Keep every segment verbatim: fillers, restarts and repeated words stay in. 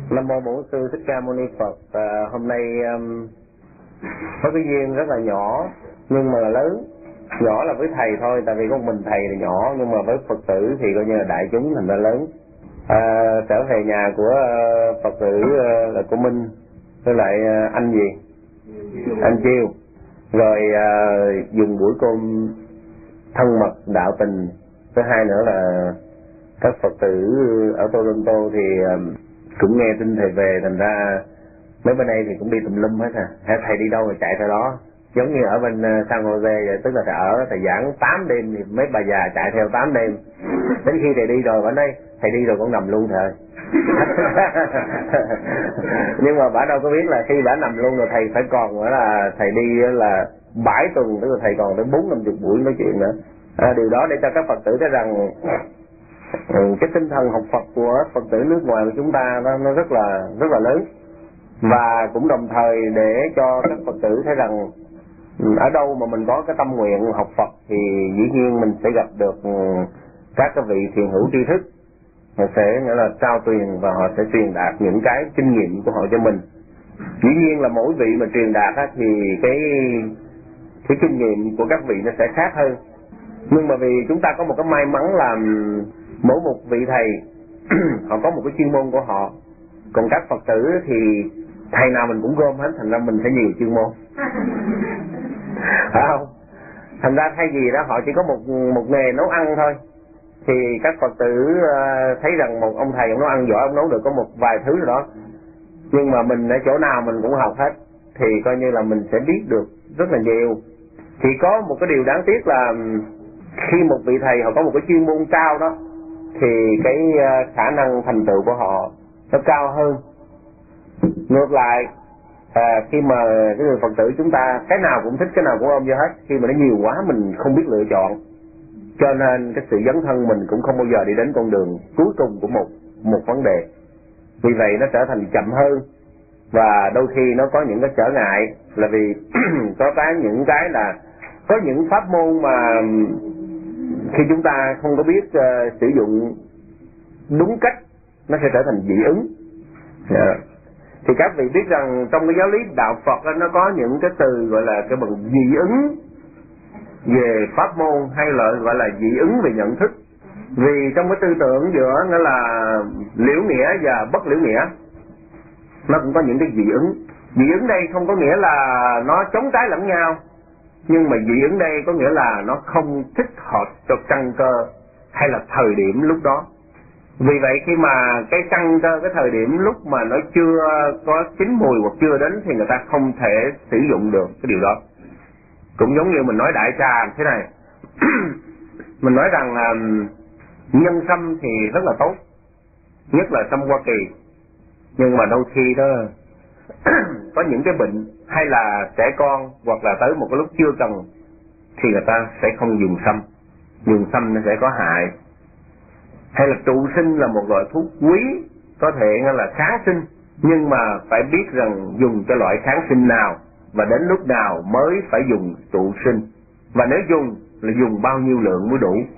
Nam mô Bổn Sư Thích Ca Mâu Ni Phật. À, hôm nay um, có cái duyên rất là nhỏ nhưng mà là lớn. Nhỏ là với thầy thôi, tại vì có một mình thầy là nhỏ, nhưng mà với Phật tử thì coi như là đại chúng thành ra lớn. À, trở về nhà của uh, Phật tử uh, là cô Minh với lại uh, anh gì? Anh Chiêu. Rồi uh, dùng buổi cơm thân mật đạo tình. Thứ hai nữa là các Phật tử ở Toronto thì uh, cũng nghe tin thầy về, thành ra mấy bên đây thì cũng đi tùm lum hết à. Thầy đi đâu thì chạy theo đó, giống như ở bên San Jose vậy, tức là thầy ở thầy giảng tám đêm thì mấy bà già chạy theo tám đêm, đến khi thầy đi rồi bà nói thầy đi rồi cũng nằm luôn thầy. Nhưng mà bà đâu có biết là khi bà nằm luôn rồi thầy phải còn nữa là thầy đi là bảy tuần, tức là thầy còn tới bốn năm chục buổi nói chuyện nữa. À, điều đó để cho các Phật tử thấy rằng Ừ, cái tinh thần học Phật của Phật tử nước ngoài của chúng ta nó, nó rất là rất là lớn, và cũng đồng thời để cho các Phật tử thấy rằng ở đâu mà mình có cái tâm nguyện học Phật thì dĩ nhiên mình sẽ gặp được các cái vị thiền hữu tri thức, họ sẽ nghĩa là trao truyền và họ sẽ truyền đạt những cái kinh nghiệm của họ cho mình. Dĩ nhiên là mỗi vị mà truyền đạt á, thì cái cái kinh nghiệm của các vị nó sẽ khác hơn, nhưng mà vì chúng ta có một cái may mắn là mỗi một vị thầy họ có một cái chuyên môn của họ, còn các Phật tử thì thầy nào mình cũng gom hết, thành ra mình phải nhiều chuyên môn. Phải không? Thành ra thay vì đó họ chỉ có một một nghề nấu ăn thôi, thì các Phật tử uh, thấy rằng một ông thầy ông nấu ăn giỏi, ông nấu được có một vài thứ rồi đó, nhưng mà mình ở chỗ nào mình cũng học hết, thì coi như là mình sẽ biết được rất là nhiều. Thì có một cái điều đáng tiếc là khi một vị thầy họ có một cái chuyên môn cao đó thì cái khả năng thành tựu của họ nó cao hơn. Ngược lại, à, khi mà cái người Phật tử chúng ta cái nào cũng thích, cái nào cũng ôm vô hết, khi mà nó nhiều quá mình không biết lựa chọn, cho nên cái sự dấn thân mình cũng không bao giờ đi đến con đường cuối cùng của một một vấn đề. Vì vậy nó trở thành chậm hơn, và đôi khi nó có những cái trở ngại là vì có cái những cái là có những pháp môn mà khi chúng ta không có biết uh, sử dụng đúng cách nó sẽ trở thành dị ứng. Yeah. Thì các vị biết rằng trong cái giáo lý đạo Phật đó, nó có những cái từ gọi là cái bằng dị ứng về pháp môn, hay là gọi là dị ứng về nhận thức. Vì trong cái tư tưởng giữa nó là liễu nghĩa và bất liễu nghĩa, nó cũng có những cái dị ứng. Dị ứng đây không có nghĩa là nó chống trái lẫn nhau, nhưng mà dị ứng đây có nghĩa là nó không thích hợp cho căn cơ hay là thời điểm lúc đó. Vì vậy khi mà cái căn cơ, cái thời điểm lúc mà nó chưa có chín mùi hoặc chưa đến thì người ta không thể sử dụng được cái điều đó. Cũng giống như mình nói đại trà thế này. Mình nói rằng là nhân sâm thì rất là tốt, nhất là sâm Hoa Kỳ, nhưng mà đôi khi đó có những cái bệnh hay là trẻ con hoặc là tới một cái lúc chưa cần thì người ta sẽ không dùng sâm. Dùng sâm nó sẽ có hại. Hay là trụ sinh là một loại thuốc quý, có thể là kháng sinh, nhưng mà phải biết rằng dùng cho loại kháng sinh nào và đến lúc nào mới phải dùng trụ sinh, và nếu dùng là dùng bao nhiêu lượng mới đủ.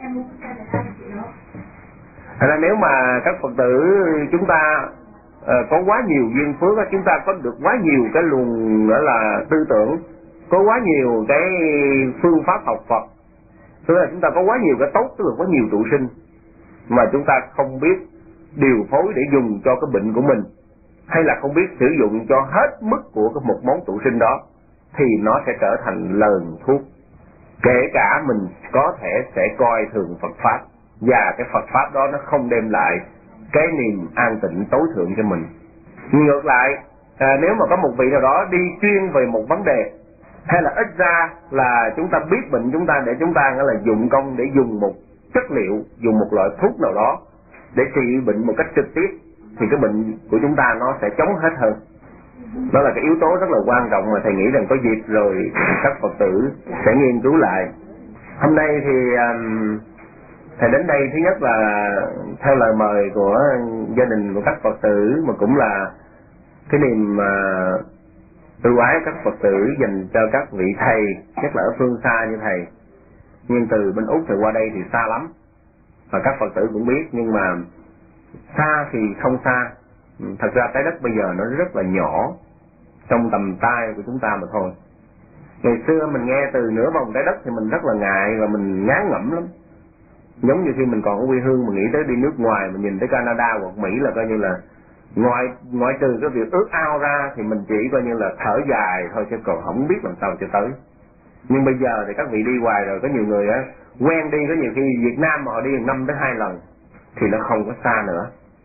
Thành ra nếu mà các Phật tử chúng ta uh, có quá nhiều duyên phước, chúng ta có được quá nhiều cái luồng nữa là tư tưởng, có quá nhiều cái phương pháp học Phật, tức là chúng ta có quá nhiều cái tốt, tức là có nhiều trụ sinh, mà chúng ta không biết điều phối để dùng cho cái bệnh của mình, hay là không biết sử dụng cho hết mức của cái một món trụ sinh đó, thì nó sẽ trở thành lờn thuốc. Kể cả mình có thể sẽ coi thường Phật Pháp, và cái Phật Pháp đó nó không đem lại cái niềm an tịnh tối thượng cho mình. Ngược lại, à, nếu mà có một vị nào đó đi chuyên về một vấn đề, hay là ít ra là chúng ta biết bệnh chúng ta để chúng ta là dụng công để dùng một chất liệu, dùng một loại thuốc nào đó để trị bệnh một cách trực tiếp, thì cái bệnh của chúng ta nó sẽ chống hết hơn. Đó là cái yếu tố rất là quan trọng mà thầy nghĩ rằng có dịp rồi các Phật tử sẽ nghiên cứu lại. Hôm nay thì um, thầy đến đây thứ nhất là theo lời mời của gia đình của các Phật tử, mà cũng là cái niềm uh, ưu ái các Phật tử dành cho các vị thầy, nhất là ở phương xa như thầy. Nhưng từ bên Úc thì qua đây thì xa lắm, và các Phật tử cũng biết, nhưng mà xa thì không xa, Thật ra trái đất bây giờ nó rất là nhỏ, trong tầm tay của chúng ta mà thôi. Ngày xưa mình nghe từ nửa vòng trái đất thì mình rất là ngại và mình ngán ngẩm lắm. Giống như khi mình còn ở quê hương mình nghĩ tới đi nước ngoài, mình nhìn tới Canada hoặc Mỹ là coi như là ngoại ngoại trừ cái việc ước ao ra thì mình chỉ coi như là thở dài thôi, chứ còn không biết làm sao cho tới. Nhưng bây giờ thì các vị đi hoài rồi, có nhiều người á quen đi, có nhiều khi Việt Nam mà họ đi năm tới hai lần thì nó không có xa nữa.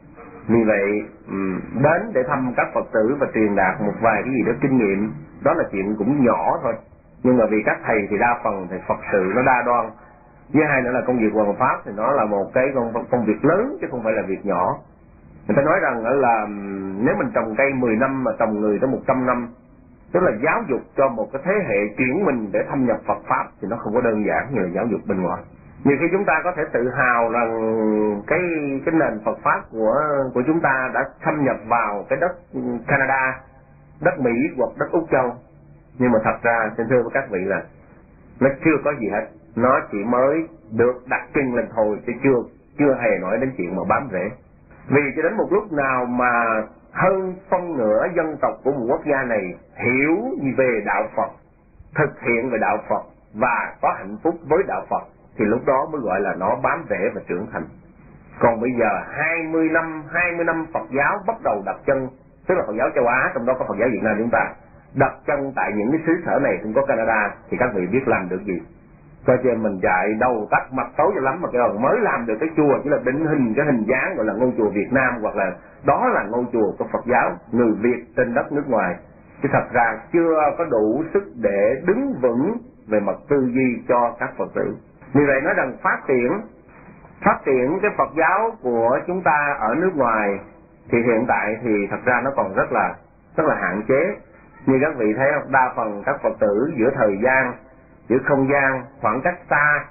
Vì vậy đến để thăm các Phật tử và truyền đạt một vài cái gì đó kinh nghiệm, đó là chuyện cũng nhỏ thôi. Nhưng mà vì các thầy thì đa phần thì Phật sự nó đa đoan, với hai nữa là công việc hoàn pháp thì nó là một cái công, công việc lớn chứ không phải là việc nhỏ. Người ta nói rằng là nếu mình trồng cây mười năm mà trồng người tới một trăm năm, tức là giáo dục cho một cái thế hệ chuyển mình để thâm nhập Phật pháp thì nó không có đơn giản như là giáo dục bên ngoài. Nhiều khi chúng ta có thể tự hào rằng cái cái nền Phật pháp của của chúng ta đã thâm nhập vào cái đất Canada, đất Mỹ hoặc đất Úc Châu, nhưng mà thật ra xin thưa với các vị là nó chưa có gì hết, nó chỉ mới được đặt chân lên thôi, chứ chưa chưa hề nói đến chuyện mà bám rễ. Vì cho đến một lúc nào mà hơn phân nửa dân tộc của một quốc gia này hiểu về đạo Phật, thực hiện về đạo Phật và có hạnh phúc với đạo Phật, thì lúc đó mới gọi là nó bám rễ và trưởng thành. Còn bây giờ hai mươi năm, hai mươi năm Phật giáo bắt đầu đặt chân, tức là Phật giáo châu Á, trong đó có Phật giáo Việt Nam chúng ta, đặt chân tại những cái xứ sở này, không có Canada, thì các vị biết làm được gì? Coi chứ mình chạy đầu tắt mặt tối cho lắm mà cái mới làm được cái chùa chỉ là định hình cái hình dáng gọi là ngôi chùa Việt Nam, hoặc là đó là ngôi chùa của Phật giáo người Việt trên đất nước ngoài, chứ thật ra chưa có đủ sức để đứng vững về mặt tư duy cho các Phật tử. Vì vậy nói rằng phát triển phát triển cái Phật giáo của chúng ta ở nước ngoài thì hiện tại thì thật ra nó còn rất là rất là hạn chế. Như các vị thấy không, đa phần các Phật tử giữa thời gian, giữa không gian, khoảng cách xa,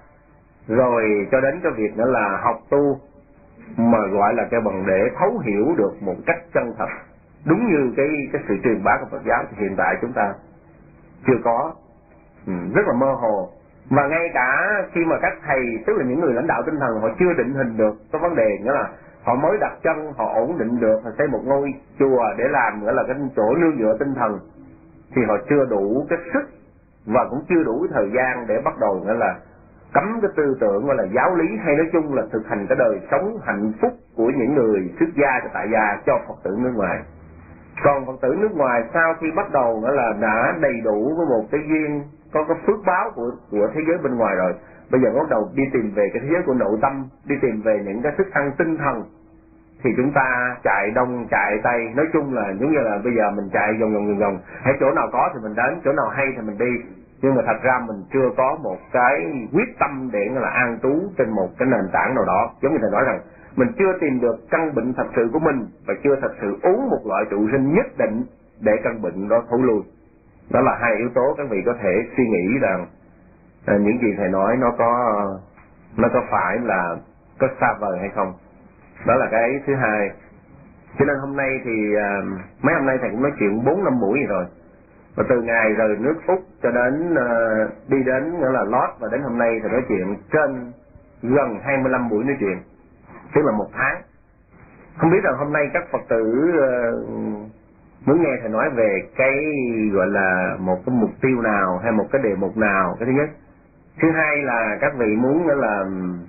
rồi cho đến cái việc nữa là học tu mà gọi là cái bằng để thấu hiểu được một cách chân thật, đúng như cái cái sự truyền bá của Phật giáo thì hiện tại chúng ta chưa có, ừ, rất là mơ hồ. Và ngay cả khi mà các thầy, tức là những người lãnh đạo tinh thần, họ chưa định hình được cái vấn đề, nghĩa là họ mới đặt chân, họ ổn định được, họ xây một ngôi chùa để làm nghĩa là cái chỗ nương dựa tinh thần, thì họ chưa đủ cái sức và cũng chưa đủ thời gian để bắt đầu nghĩa là cấm cái tư tưởng gọi là giáo lý, hay nói chung là thực hành cái đời sống hạnh phúc của những người xuất gia và tại gia cho Phật tử nước ngoài. Còn Phật tử nước ngoài sau khi bắt đầu nghĩa là đã đầy đủ với một cái duyên, có cái phước báo của của thế giới bên ngoài rồi, bây giờ bắt đầu đi tìm về cái thế giới của nội tâm, đi tìm về những cái thức ăn tinh thần, thì chúng ta chạy đông chạy tây, nói chung là giống như là bây giờ mình chạy vòng vòng vòng vòng, hãy chỗ nào có thì mình đến, chỗ nào hay thì mình đi, nhưng mà thật ra mình chưa có một cái quyết tâm để là an trú trên một cái nền tảng nào đó. Giống như thầy nói rằng mình chưa tìm được căn bệnh thật sự của mình và chưa thật sự uống một loại trụ sinh nhất định để căn bệnh đó thối lui. Đó là hai yếu tố các vị có thể suy nghĩ rằng à, những gì thầy nói nó có nó có phải là có xa vời hay không. Đó là cái thứ hai. Cho nên hôm nay thì à, mấy hôm nay thầy cũng nói chuyện bốn năm buổi rồi, và từ ngày rời nước Úc cho đến à, đi đến nghĩa là Lót, và đến hôm nay thầy nói chuyện trên gần hai mươi lăm buổi nói chuyện, tức là một tháng. Không biết rằng hôm nay các Phật tử uh, muốn nghe thầy nói về cái gọi là một cái mục tiêu nào hay một cái đề mục nào, cái thứ nhất. Thứ hai là các vị muốn nữa là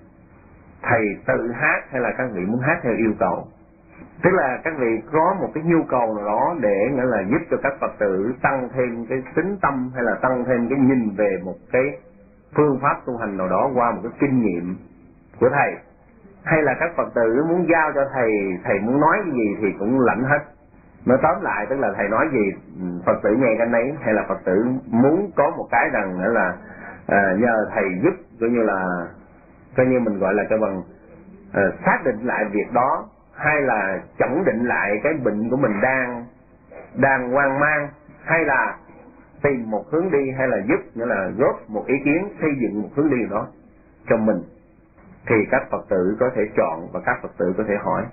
thầy tự hát hay là các vị muốn hát theo yêu cầu. Tức là các vị có một cái nhu cầu nào đó để nghĩa là giúp cho các Phật tử tăng thêm cái tính tâm hay là tăng thêm cái nhìn về một cái phương pháp tu hành nào đó qua một cái kinh nghiệm của thầy. Hay là các Phật tử muốn giao cho thầy, thầy muốn nói cái gì thì cũng lãnh hết. Nói tóm lại tức là thầy nói gì Phật tử nghe cái nấy, hay là Phật tử muốn có một cái rằng nữa là à, nhờ thầy giúp, coi như là coi như mình gọi là cái bằng à, xác định lại việc đó, hay là chẩn định lại cái bệnh của mình đang đang hoang mang, hay là tìm một hướng đi, hay là giúp nghĩa là góp một ý kiến xây dựng một hướng đi đó cho mình, thì các Phật tử có thể chọn và các Phật tử có thể hỏi.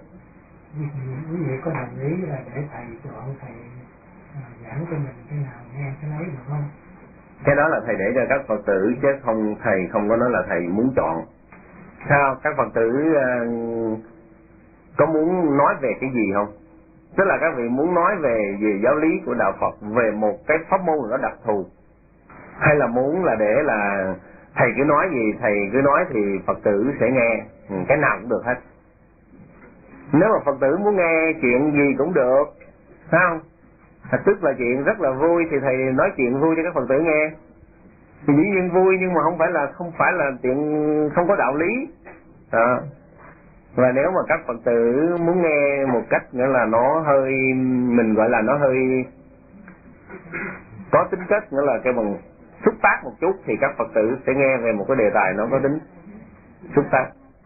Quý vị có đồng ý là để thầy chọn, thầy giảng cho mình cái nào nghe cái lấy được không? Cái đó là thầy để cho các Phật tử, chứ không, thầy không có nói là thầy muốn chọn. Sao các Phật tử uh, có muốn nói về cái gì không? Tức là các vị muốn nói về về giáo lý của đạo Phật, về một cái pháp môn nó đặc thù, hay là muốn là để là thầy cứ nói gì thầy cứ nói thì Phật tử sẽ nghe, ừ, cái nào cũng được hết. Nếu mà Phật tử muốn nghe chuyện gì cũng được, phải không? Tức là chuyện rất là vui thì thầy nói chuyện vui cho các Phật tử nghe. Thì dĩ nhiên vui nhưng mà không phải là không phải là chuyện không có đạo lý. Đó. Và nếu mà các Phật tử muốn nghe một cách nghĩa là nó hơi, mình gọi là nó hơi có tính chất, nghĩa là cái bằng xúc tác một chút, thì các Phật tử sẽ nghe về một cái đề tài nó có tính xúc tác.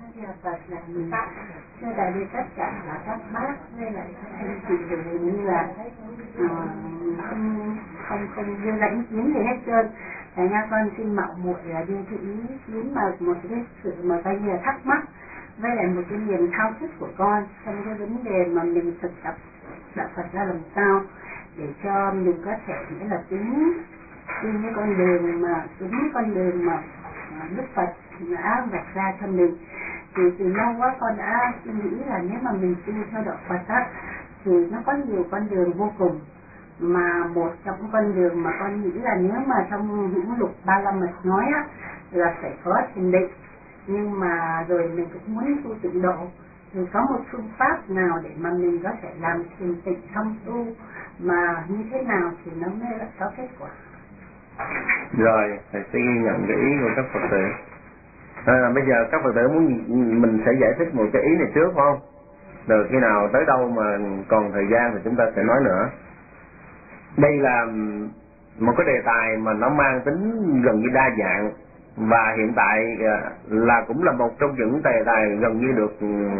Thưa đại đi tất cả là các bác với lại các anh chị đều như là uh, không không không đưa ra ý kiến gì hết trơn. Thành ra con xin mạo muội là đưa cái ý kiến mà một cái sự mà coi như là thắc mắc với lại một cái niềm thao thức của con trong cái vấn đề mà mình thực tập đạo Phật ra làm sao để cho mình có thể nghĩa là tính trên cái con đường mà tính con đường mà Đức Phật đã vạch ra cho mình. Thì từ lâu quá con đã suy nghĩ là nếu mà mình tu theo đạo Phật á thì nó có nhiều con đường vô cùng, mà một trong những con đường mà con nghĩ là nếu mà trong những lục ba la mật nói á là phải có thiền định, nhưng mà rồi mình cũng muốn tu tịnh độ thì có một phương pháp nào để mà mình có thể làm thiền tịnh trong tu mà như thế nào thì nó mới có kết quả. Rồi thầy sẽ ghi nhận cái ý của các Phật tử. À, bây giờ các Phật tử muốn mình sẽ giải thích một cái ý này trước phải không? Rồi khi nào tới đâu mà còn thời gian thì chúng ta sẽ nói nữa. Đây là một cái đề tài mà nó mang tính gần như đa dạng, và hiện tại là cũng là một trong những đề tài gần như được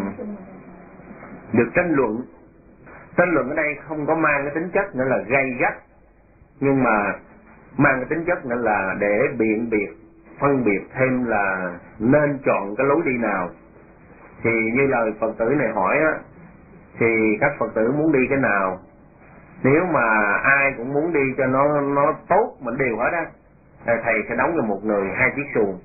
được tranh luận. Tranh luận ở đây không có mang cái tính chất nữa là gay gắt, nhưng mà mang cái tính chất nữa là để biện biệt, phân biệt thêm là nên chọn cái lối đi nào. Thì như lời Phật tử này hỏi á, thì các Phật tử muốn đi cái nào? Nếu mà ai cũng muốn đi cho nó nó tốt mình đều hết á, thầy sẽ đóng cho một người hai chiếc xuồng,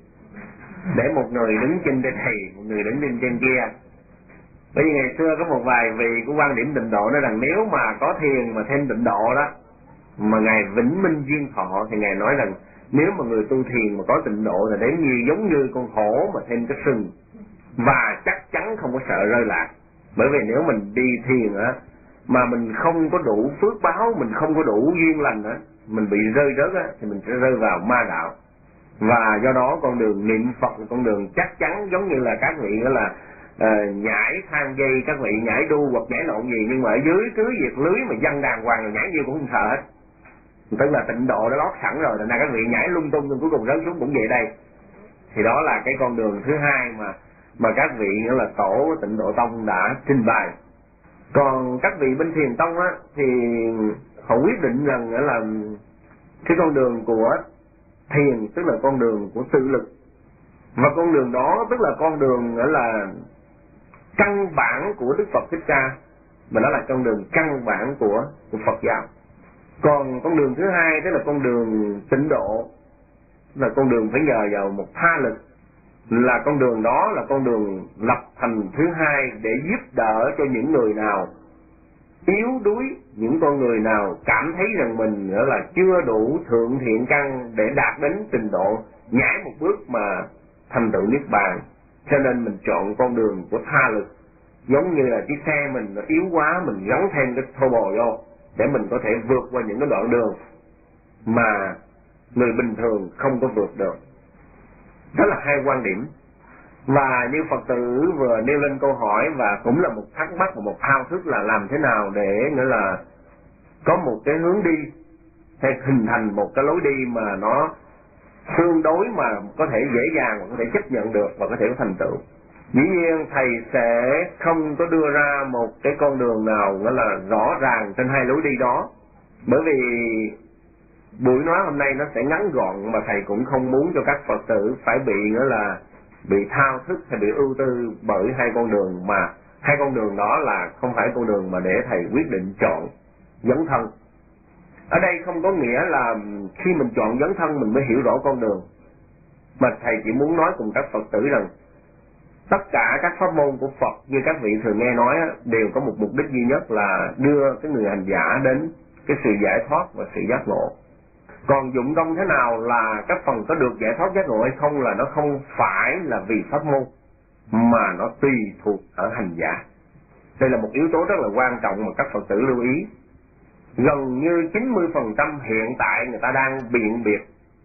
để một người đứng trên đây thầy, một người đứng trên trên kia. Bởi vì ngày xưa có một vài vị của quan điểm tịnh độ nói rằng nếu mà có thiền mà thêm tịnh độ đó, mà ngài Vĩnh Minh Duyên Thọ thì ngài nói rằng nếu mà người tu thiền mà có tịnh độ là đến như giống như con hổ mà thêm cái sừng, và chắc chắn không có sợ rơi lạc. Bởi vì nếu mình đi thiền á mà mình không có đủ phước báo, mình không có đủ duyên lành á, mình bị rơi rớt á thì mình sẽ rơi vào ma đạo. Và do đó con đường niệm Phật là con đường chắc chắn, giống như là các vị đó là uh, nhảy thang dây, các vị nhảy đu hoặc nhảy lộn gì, nhưng mà ở dưới cứ việc lưới mà văng đàng hoàng rồi nhảy gì cũng không sợ hết. Tức là tịnh độ đã lót sẵn rồi, nên các vị nhảy lung tung nhưng cuối cùng rớt xuống cũng vậy đây. Thì đó là cái con đường thứ hai mà mà các vị nghĩa là tổ Tịnh Độ Tông đã trình bày. Còn các vị bên Thiền Tông á thì họ quyết định rằng nghĩa là cái con đường của thiền tức là con đường của tự lực, và con đường đó tức là con đường nghĩa là căn bản của Đức Phật Thích Ca, mà đó là con đường căn bản của, của Phật giáo. Còn con đường thứ hai tức là con đường tịnh độ, là con đường phải nhờ vào một tha lực, là con đường đó là con đường lập thành thứ hai để giúp đỡ cho những người nào yếu đuối, những con người nào cảm thấy rằng mình nữa là chưa đủ thượng thiện căn để đạt đến trình độ nhảy một bước mà thành tựu niết bàn. Cho nên mình chọn con đường của tha lực, giống như là chiếc xe mình nó yếu quá, mình gắn thêm cái thô bò vô để mình có thể vượt qua những cái đoạn đường mà người bình thường không có vượt được. Đó là hai quan điểm. Và như Phật tử vừa nêu lên câu hỏi, và cũng là một thắc mắc và một thao thức là làm thế nào để nghĩa là có một cái hướng đi hay hình thành một cái lối đi mà nó tương đối mà có thể dễ dàng và có thể chấp nhận được và có thể có thành tựu. Dĩ nhiên thầy sẽ không có đưa ra một cái con đường nào nghĩa là rõ ràng trên hai lối đi đó, bởi vì buổi nói hôm nay nó sẽ ngắn gọn, mà thầy cũng không muốn cho các Phật tử phải bị nghĩa là bị thao thức hay bị ưu tư bởi hai con đường, mà hai con đường đó là không phải con đường mà để thầy quyết định chọn dấn thân. Ở đây không có nghĩa là khi mình chọn dấn thân mình mới hiểu rõ con đường, mà thầy chỉ muốn nói cùng các Phật tử rằng tất cả các pháp môn của Phật như các vị thường nghe nói đều có một mục đích duy nhất là đưa cái người hành giả đến cái sự giải thoát và sự giác ngộ. Còn dụng công thế nào là các phần có được giải thoát giác ngộ hay không là nó không phải là vì pháp môn, mà nó tùy thuộc ở hành giả. Đây là một yếu tố rất là quan trọng mà các Phật tử lưu ý. Gần như chín mươi phần trăm hiện tại người ta đang biện biệt,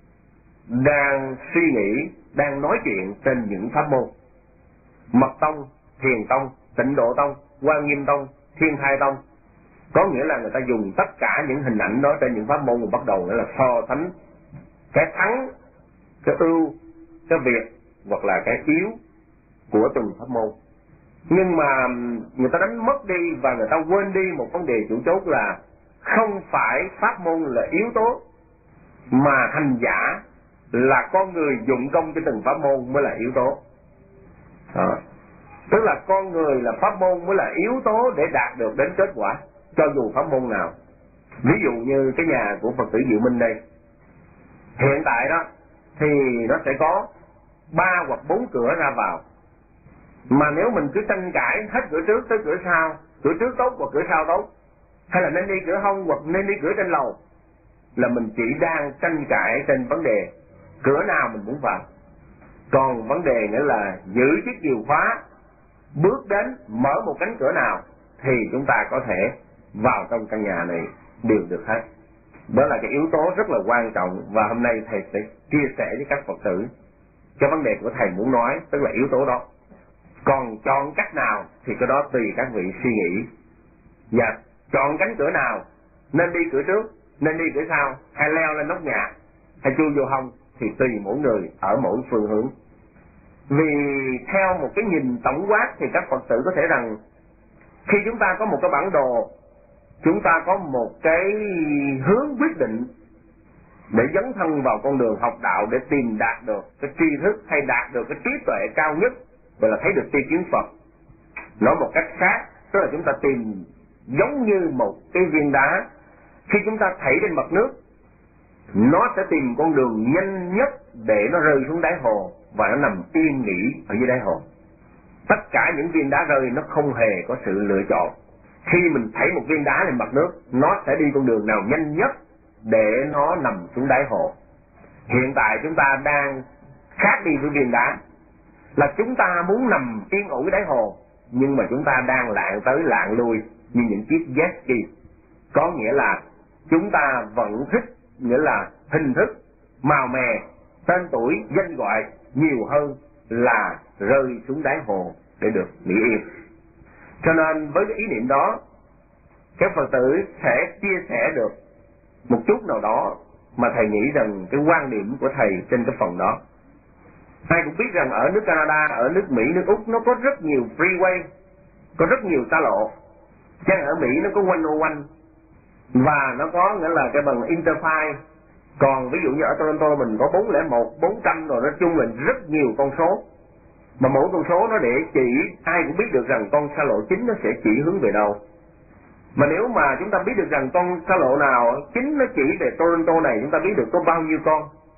đang suy nghĩ, đang nói chuyện trên những pháp môn. Mật tông, thiền tông, tịnh độ tông, Quan Nghiêm tông, Thiên Thai tông. Có nghĩa là người ta dùng tất cả những hình ảnh đó trên những pháp môn và bắt đầu nghĩa là so sánh cái thắng, cái ưu, cái việt hoặc là cái yếu của từng pháp môn. Nhưng mà người ta đánh mất đi và người ta quên đi một vấn đề chủ chốt là không phải pháp môn là yếu tố, mà hành giả là con người dụng công cho từng pháp môn mới là yếu tố. Đó. Tức là con người là pháp môn mới là yếu tố để đạt được đến kết quả, cho dù pháp môn nào. Ví dụ như cái nhà của Phật tử Diệu Minh đây, hiện tại đó thì nó sẽ có ba hoặc bốn cửa ra vào. Mà nếu mình cứ tranh cãi hết cửa trước tới cửa sau, cửa trước tốt hoặc cửa sau tốt, hay là nên đi cửa hông hoặc nên đi cửa trên lầu, là mình chỉ đang tranh cãi trên vấn đề cửa nào mình muốn vào. Còn vấn đề nữa là giữ chiếc chìa khóa, bước đến mở một cánh cửa nào thì chúng ta có thể vào trong căn nhà này đều được hết. Đó là cái yếu tố rất là quan trọng, và hôm nay thầy sẽ chia sẻ với các Phật tử cái vấn đề của thầy muốn nói, tức là yếu tố đó. Còn chọn cách nào thì cái đó tùy các vị suy nghĩ. Và chọn cánh cửa nào, nên đi cửa trước, nên đi cửa sau, hay leo lên nóc nhà, hay chui vô hông, thì tùy mỗi người ở mỗi phương hướng. Vì theo một cái nhìn tổng quát thì các Phật tử có thể rằng khi chúng ta có một cái bản đồ, chúng ta có một cái hướng quyết định để dấn thân vào con đường học đạo, để tìm đạt được cái tri thức hay đạt được cái trí tuệ cao nhất, gọi là thấy được tri kiến Phật. Nói một cách khác, tức là chúng ta tìm giống như một cái viên đá, khi chúng ta thảy trên mặt nước, nó sẽ tìm con đường nhanh nhất để nó rơi xuống đáy hồ và nó nằm yên nghỉ ở dưới đáy hồ. Tất cả những viên đá rơi nó không hề có sự lựa chọn. Khi mình thảy một viên đá lên mặt nước, nó sẽ đi con đường nào nhanh nhất để nó nằm xuống đáy hồ. Hiện tại chúng ta đang khác đi với viên đá, là chúng ta muốn nằm yên ổn đáy hồ, nhưng mà chúng ta đang lạng tới lạng lui như những chiếc jet ski. Có nghĩa là chúng ta vẫn thích, nghĩa là hình thức, màu mè, tên tuổi, danh gọi nhiều hơn là rơi xuống đáy hồ để được nghỉ yên. Cho nên với cái ý niệm đó, các Phật tử sẽ chia sẻ được một chút nào đó mà thầy nghĩ rằng cái quan điểm của thầy trên cái phần đó. Ai cũng biết rằng ở nước Canada, ở nước Mỹ, nước Úc nó có rất nhiều freeway, có rất nhiều xa lộ. Chẳng ở Mỹ nó có một không một và nó có nghĩa là cái bằng Interfile. Còn ví dụ như ở Toronto mình có bốn không một, bốn trăm, rồi nói chung là rất nhiều con số. Mà mỗi con số nó để chỉ, ai cũng biết được rằng con xa lộ chính nó sẽ chỉ hướng về đâu. Mà nếu mà chúng ta biết được rằng con xa lộ nào chính nó chỉ về Toronto này, chúng ta biết được có bao nhiêu con,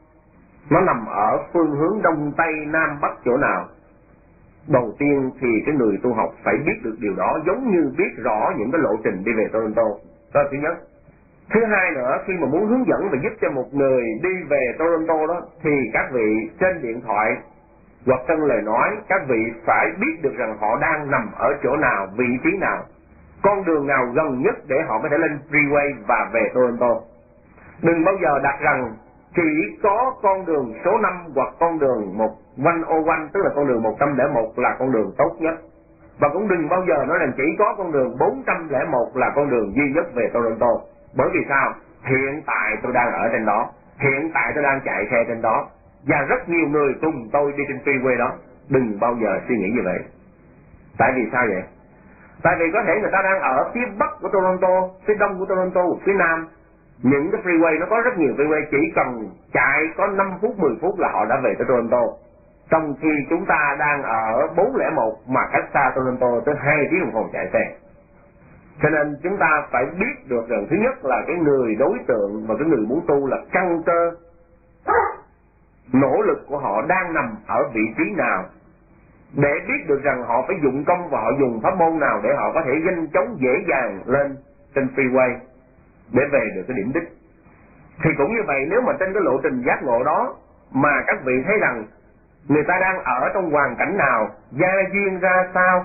nó nằm ở phương hướng đông tây nam bắc chỗ nào. Đầu tiên thì cái người tu học phải biết được điều đó, giống như biết rõ những cái lộ trình đi về Toronto. Đó là thứ nhất. Thứ hai nữa, khi mà muốn hướng dẫn và giúp cho một người đi về Toronto đó, thì các vị trên điện thoại hoặc trong lời nói, các vị phải biết được rằng họ đang nằm ở chỗ nào, vị trí nào, con đường nào gần nhất để họ có thể lên freeway và về Toronto. Đừng bao giờ đặt rằng chỉ có con đường số năm hoặc con đường một không một, tức là con đường một không một là con đường tốt nhất. Và cũng đừng bao giờ nói rằng chỉ có con đường bốn không một là con đường duy nhất về Toronto. Bởi vì sao? Hiện tại tôi đang ở trên đó, hiện tại tôi đang chạy xe trên đó, và rất nhiều người cùng tôi đi trên freeway đó. Đừng bao giờ suy nghĩ như vậy. Tại vì sao vậy? Tại vì có thể người ta đang ở phía bắc của Toronto, phía đông của Toronto, phía nam. Những cái freeway nó có rất nhiều freeway, chỉ cần chạy có năm phút, mười phút là họ đã về tới Toronto. Trong khi chúng ta đang ở bốn không một mà cách xa Toronto tới hai tiếng đồng hồ chạy xe. Cho nên chúng ta phải biết được rằng thứ nhất là cái người đối tượng và cái người muốn tu là căn cơ, nỗ lực của họ đang nằm ở vị trí nào để biết được rằng họ phải dụng công và họ dùng pháp môn nào để họ có thể nhanh chóng dễ dàng lên trên freeway để về được cái điểm đích. Thì cũng như vậy, nếu mà trên cái lộ trình giác ngộ đó mà các vị thấy rằng người ta đang ở trong hoàn cảnh nào, gia duyên ra sao,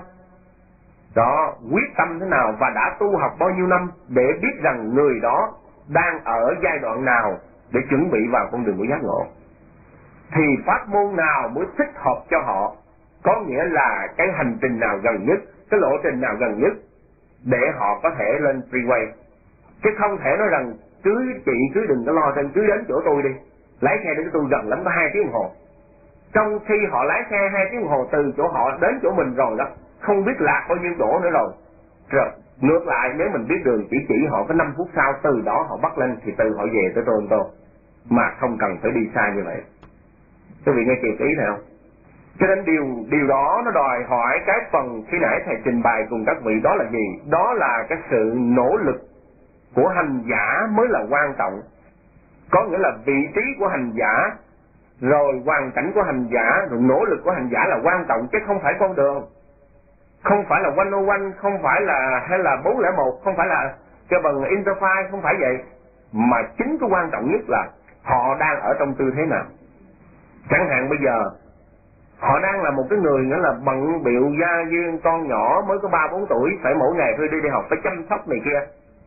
đó, quyết tâm thế nào và đã tu học bao nhiêu năm để biết rằng người đó đang ở giai đoạn nào để chuẩn bị vào con đường của giác ngộ, thì pháp môn nào mới thích hợp cho họ, có nghĩa là cái hành trình nào gần nhất, cái lộ trình nào gần nhất để họ có thể lên freeway. Chứ không thể nói rằng cứ chị cứ đừng có lo, cứ đến chỗ tôi đi, lái xe đến tôi gần lắm có hai tiếng đồng hồ. Trong khi họ lái xe hai tiếng đồng hồ từ chỗ họ đến chỗ mình rồi đó, không biết lạc bao nhiêu chỗ nữa rồi. Rồi ngược lại, nếu mình biết đường chỉ chỉ họ có năm phút sau, từ đó họ bắt lên thì từ họ về tới Toronto, mà không cần phải đi xa như vậy. Quý vị nghe kịp ý này không? Cho nên điều điều đó nó đòi hỏi cái phần khi nãy thầy trình bày cùng các vị đó là gì? Đó là cái sự nỗ lực của hành giả mới là quan trọng. Có nghĩa là vị trí của hành giả, rồi hoàn cảnh của hành giả, rồi nỗ lực của hành giả là quan trọng, chứ không phải con đường. Không phải là một không một, không phải là hay là bốn không một, không phải là cho bằng Interfile, không phải vậy. Mà chính cái quan trọng nhất là họ đang ở trong tư thế nào. Chẳng hạn bây giờ họ đang là một cái người nữa là bận bịu gia duyên, con nhỏ mới có ba bốn tuổi, phải mỗi ngày thôi đi đi học, phải chăm sóc này kia,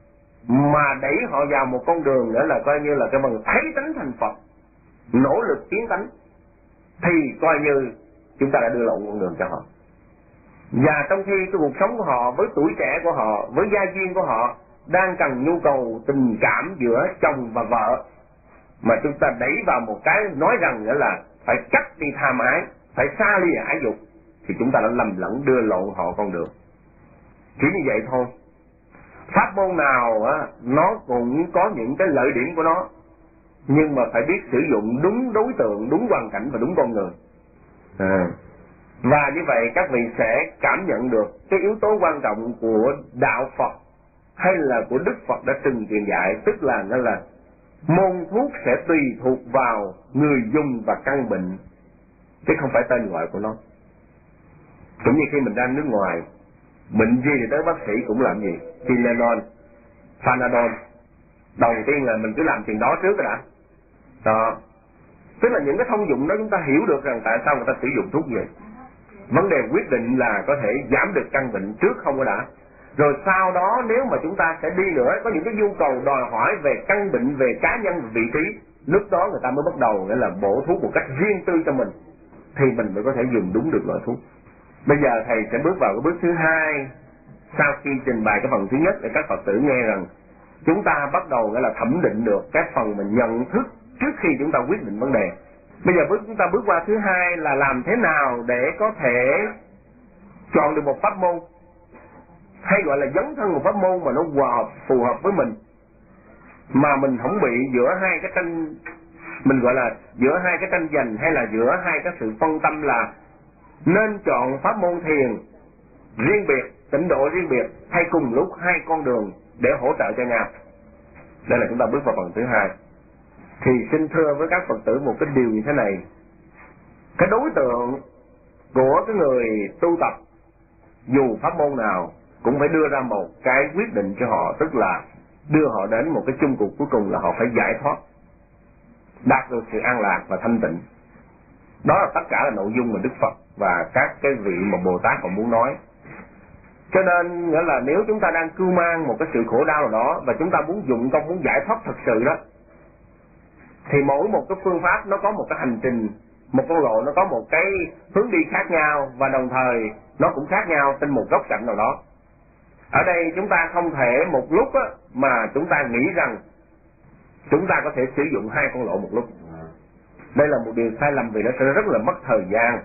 mà đẩy họ vào một con đường nữa là coi như là cái bằng thấy tánh thành Phật, nỗ lực tiến tánh, thì coi như chúng ta đã đưa lộn con đường cho họ. Và trong khi cái cuộc sống của họ, với tuổi trẻ của họ, với gia duyên của họ đang cần nhu cầu tình cảm giữa chồng và vợ, mà chúng ta đẩy vào một cái nói rằng nữa là phải cắt đi tham ái, phải xa lìa ái dục, thì chúng ta đã lầm lẫn đưa lộn họ con đường. Chỉ như vậy thôi. Pháp môn nào á, nó cũng có những cái lợi điểm của nó, nhưng mà phải biết sử dụng đúng đối tượng, đúng hoàn cảnh và đúng con người. À. Và như vậy các vị sẽ cảm nhận được cái yếu tố quan trọng của đạo Phật hay là của Đức Phật đã từng truyền dạy, tức là nó là môn thuốc sẽ tùy thuộc vào người dùng và căn bệnh, chứ không phải tên gọi của nó. Cũng như khi mình ra nước ngoài, bệnh gì thì tới bác sĩ cũng làm gì? Tylenol, Panadol. Đầu tiên là mình cứ làm chuyện đó trước rồi đã. Đó. Tức là những cái thông dụng đó chúng ta hiểu được rằng tại sao người ta sử dụng thuốc gì. Vấn đề quyết định là có thể giảm được căn bệnh trước không có đã. Rồi sau đó nếu mà chúng ta sẽ đi nữa, có những cái nhu cầu đòi hỏi về căn bệnh, về cá nhân, về vị trí, lúc đó người ta mới bắt đầu nghĩa là bổ thuốc một cách riêng tư cho mình, thì mình mới có thể dùng đúng được loại thuốc. Bây giờ thầy sẽ bước vào cái bước thứ hai, sau khi trình bày cái phần thứ nhất để các Phật tử nghe rằng chúng ta bắt đầu nghĩa là thẩm định được cái phần mình nhận thức trước khi chúng ta quyết định vấn đề. Bây giờ bước chúng ta bước qua thứ hai là làm thế nào để có thể chọn được một pháp môn, hay gọi là dấn thân một pháp môn mà nó hòa hợp, phù hợp với mình, mà mình không bị giữa hai cái tranh, mình gọi là giữa hai cái tranh giành, hay là giữa hai cái sự phân tâm là nên chọn pháp môn thiền riêng biệt, tịnh độ riêng biệt, hay cùng lúc hai con đường để hỗ trợ cho nhau. Đây là chúng ta bước vào phần thứ hai. Thì xin thưa với các Phật tử một cái điều như thế này, cái đối tượng của cái người tu tập dù pháp môn nào cũng phải đưa ra một cái quyết định cho họ, tức là đưa họ đến một cái chung cuộc cuối cùng là họ phải giải thoát, đạt được sự an lạc và thanh tịnh. Đó là tất cả là nội dung mà Đức Phật và các cái vị mà Bồ Tát họ muốn nói. Cho nên nghĩa là nếu chúng ta đang cưu mang một cái sự khổ đau nào đó và chúng ta muốn dụng công, muốn giải thoát thật sự đó, thì mỗi một cái phương pháp nó có một cái hành trình, một con lộ nó có một cái hướng đi khác nhau, và đồng thời nó cũng khác nhau trên một góc cạnh nào đó. Ở đây chúng ta không thể một lúc á, mà chúng ta nghĩ rằng chúng ta có thể sử dụng hai con lộ một lúc. Đây là một điều sai lầm vì nó sẽ rất là mất thời gian.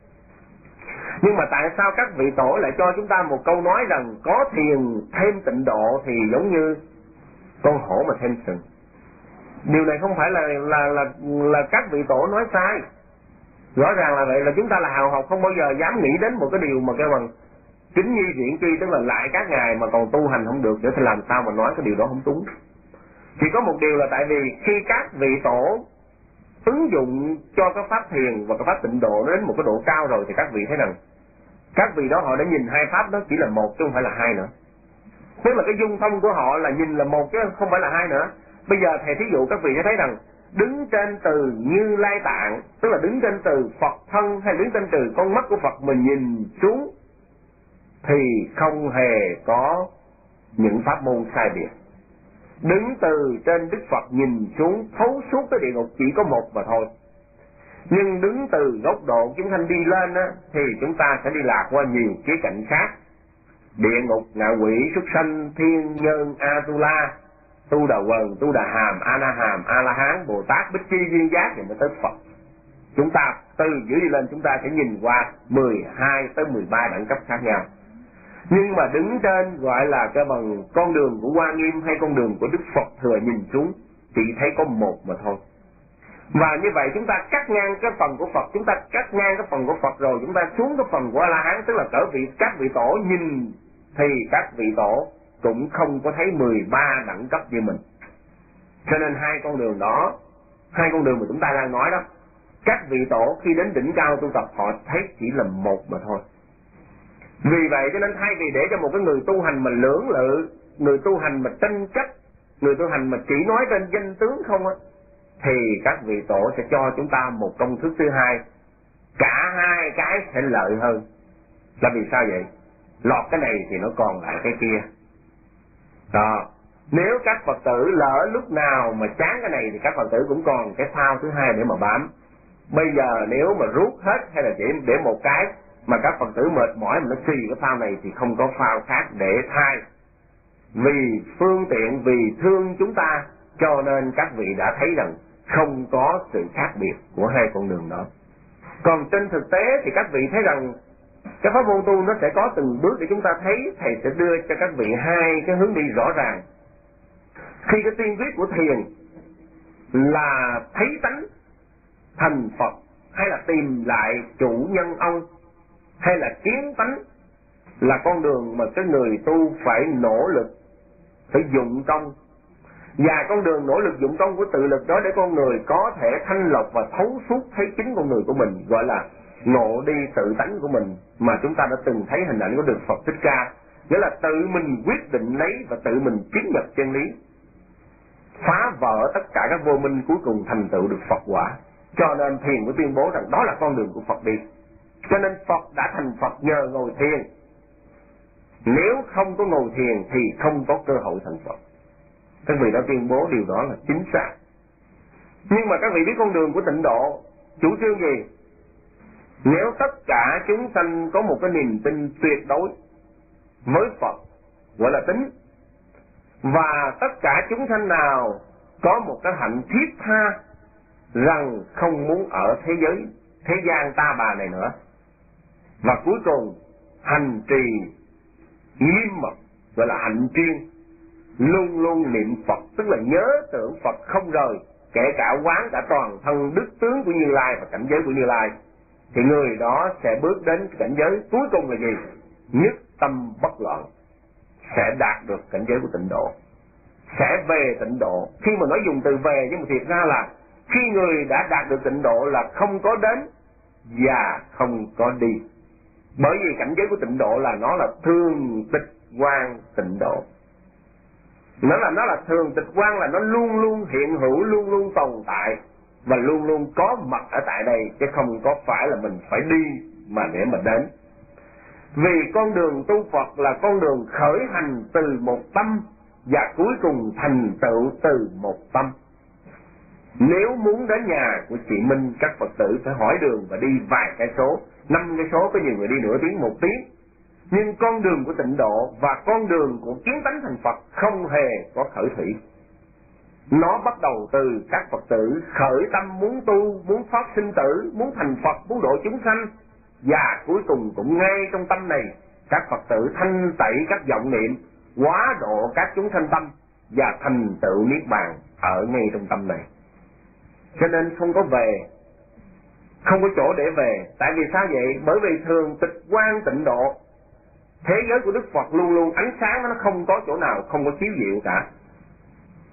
Nhưng mà tại sao các vị tổ lại cho chúng ta một câu nói rằng có thiền thêm tịnh độ thì giống như con hổ mà thêm sừng? Điều này không phải là là là là các vị tổ nói sai. Rõ ràng là vậy, là chúng ta là hào học không bao giờ dám nghĩ đến một cái điều mà kêu bằng chính nhi diễn tri, tức là lại các ngài mà còn tu hành không được, để thì làm sao mà nói cái điều đó không đúng. Chỉ có một điều là tại vì khi các vị tổ ứng dụng cho cái pháp thiền và cái pháp tịnh độ nó đến một cái độ cao rồi thì các vị thấy rằng các vị đó họ đã nhìn hai pháp đó chỉ là một chứ không phải là hai nữa. Tức là cái dung thông của họ là nhìn là một chứ không phải là hai nữa. Bây giờ thầy thí dụ các vị sẽ thấy rằng đứng trên từ Như Lai Tạng, tức là đứng trên từ Phật thân hay đứng trên từ con mắt của Phật mình nhìn xuống thì không hề có những pháp môn sai biệt. Đứng từ trên Đức Phật nhìn xuống thấu suốt tới địa ngục chỉ có một mà thôi. Nhưng đứng từ góc độ chúng sanh đi lên á, thì chúng ta sẽ đi lạc qua nhiều khía cạnh khác. Địa ngục, ngạ quỷ, súc sanh, thiên nhân, Atula, Tu Đà Quần, Tu Đà Hàm, A Na Hàm, A La Hán, Bồ Tát, Bích Chi, Duyên Giác thì mới tới Phật. Chúng ta từ dưới đi lên chúng ta sẽ nhìn qua mười hai tới mười ba đẳng cấp khác nhau. Nhưng mà đứng trên gọi là cái bằng con đường của Hoa Nghiêm hay con đường của Đức Phật thừa nhìn xuống chỉ thấy có một mà thôi. Và như vậy chúng ta cắt ngang cái phần của Phật, chúng ta cắt ngang cái phần của Phật rồi chúng ta xuống cái phần của A La Hán, tức là cỡ vị các vị tổ nhìn thì các vị tổ cũng không có thấy mười ba đẳng cấp như mình. Cho nên hai con đường đó, hai con đường mà chúng ta đang nói đó, các vị tổ khi đến đỉnh cao tu tập họ thấy chỉ là một mà thôi. Vì vậy cho nên thay vì để cho một cái người tu hành mà lưỡng lự, người tu hành mà tranh chấp, người tu hành mà chỉ nói trên danh tướng không á, thì các vị tổ sẽ cho chúng ta một công thức thứ hai. Cả hai cái sẽ lợi hơn. Là vì sao vậy? Lọt cái này thì nó còn lại cái kia. Đó. Nếu các Phật tử lỡ lúc nào mà chán cái này thì các Phật tử cũng còn cái phao thứ hai để mà bám. Bây giờ nếu mà rút hết hay là chỉ để một cái mà các Phật tử mệt mỏi mà nó xì cái phao này thì không có phao khác để thay. Vì phương tiện, vì thương chúng ta, cho nên các vị đã thấy rằng không có sự khác biệt của hai con đường đó. Còn trên thực tế thì các vị thấy rằng cái pháp môn tu nó sẽ có từng bước để chúng ta thấy. Thầy sẽ đưa cho các vị hai cái hướng đi rõ ràng. Khi cái tiên quyết của thiền là thấy tánh thành Phật, hay là tìm lại chủ nhân ông, hay là kiến tánh, là con đường mà cái người tu phải nỗ lực, phải dụng công. Và con đường nỗ lực dụng công của tự lực đó để con người có thể thanh lọc và thấu suốt thấy chính con người của mình, gọi là ngộ đi tự tánh của mình, mà chúng ta đã từng thấy hình ảnh của Đức Phật Thích Ca, nghĩa là tự mình quyết định lấy và tự mình chứng nhập chân lý, phá vỡ tất cả các vô minh, cuối cùng thành tựu được Phật quả. Cho nên thiền mới tuyên bố rằng đó là con đường của Phật đi. Cho nên Phật đã thành Phật nhờ ngồi thiền. Nếu không có ngồi thiền thì không có cơ hội thành Phật. Các vị đã tuyên bố điều đó là chính xác. Nhưng mà các vị biết con đường của tịnh độ chủ trương gì? Nếu tất cả chúng sanh có một cái niềm tin tuyệt đối với Phật, gọi là tín, và tất cả chúng sanh nào có một cái hạnh thiết tha rằng không muốn ở thế giới thế gian ta bà này nữa, và cuối cùng hành trì nghiêm mật, gọi là hạnh chuyên, luôn luôn niệm Phật, tức là nhớ tưởng Phật không rời, kể cả quán cả toàn thân đức tướng của Như Lai và cảnh giới của Như Lai, thì người đó sẽ bước đến cảnh giới cuối cùng là gì? Nhất tâm bất loạn, sẽ đạt được cảnh giới của tịnh độ, sẽ về tịnh độ. Khi mà nói dùng từ về, nhưng mà thiệt ra là khi người đã đạt được tịnh độ là không có đến và không có đi. Bởi vì cảnh giới của tịnh độ là nó là thường tịch quang tịnh độ. Nó là nó là thường tịch quang, là nó luôn luôn hiện hữu, luôn luôn tồn tại và luôn luôn có mặt ở tại đây, chứ không có phải là mình phải đi mà để mà đến. Vì con đường tu Phật là con đường khởi hành từ một tâm và cuối cùng thành tựu từ một tâm. Nếu muốn đến nhà của chị Minh, các Phật tử phải hỏi đường và đi vài cây số, năm cây số, có nhiều người đi nửa tiếng, một tiếng. Nhưng con đường của tịnh độ và con đường của kiến tánh thành Phật không hề có khởi thủy. Nó bắt đầu từ các Phật tử khởi tâm muốn tu, muốn thoát sinh tử, muốn thành Phật, muốn độ chúng sanh. Và cuối cùng cũng ngay trong tâm này, các Phật tử thanh tẩy các vọng niệm, hóa độ các chúng sanh tâm và thành tựu niết bàn ở ngay trong tâm này. Cho nên không có về, không có chỗ để về. Tại vì sao vậy? Bởi vì thường tịch quang tịnh độ, thế giới của Đức Phật luôn luôn ánh sáng, nó không có chỗ nào không có chiếu diệu cả.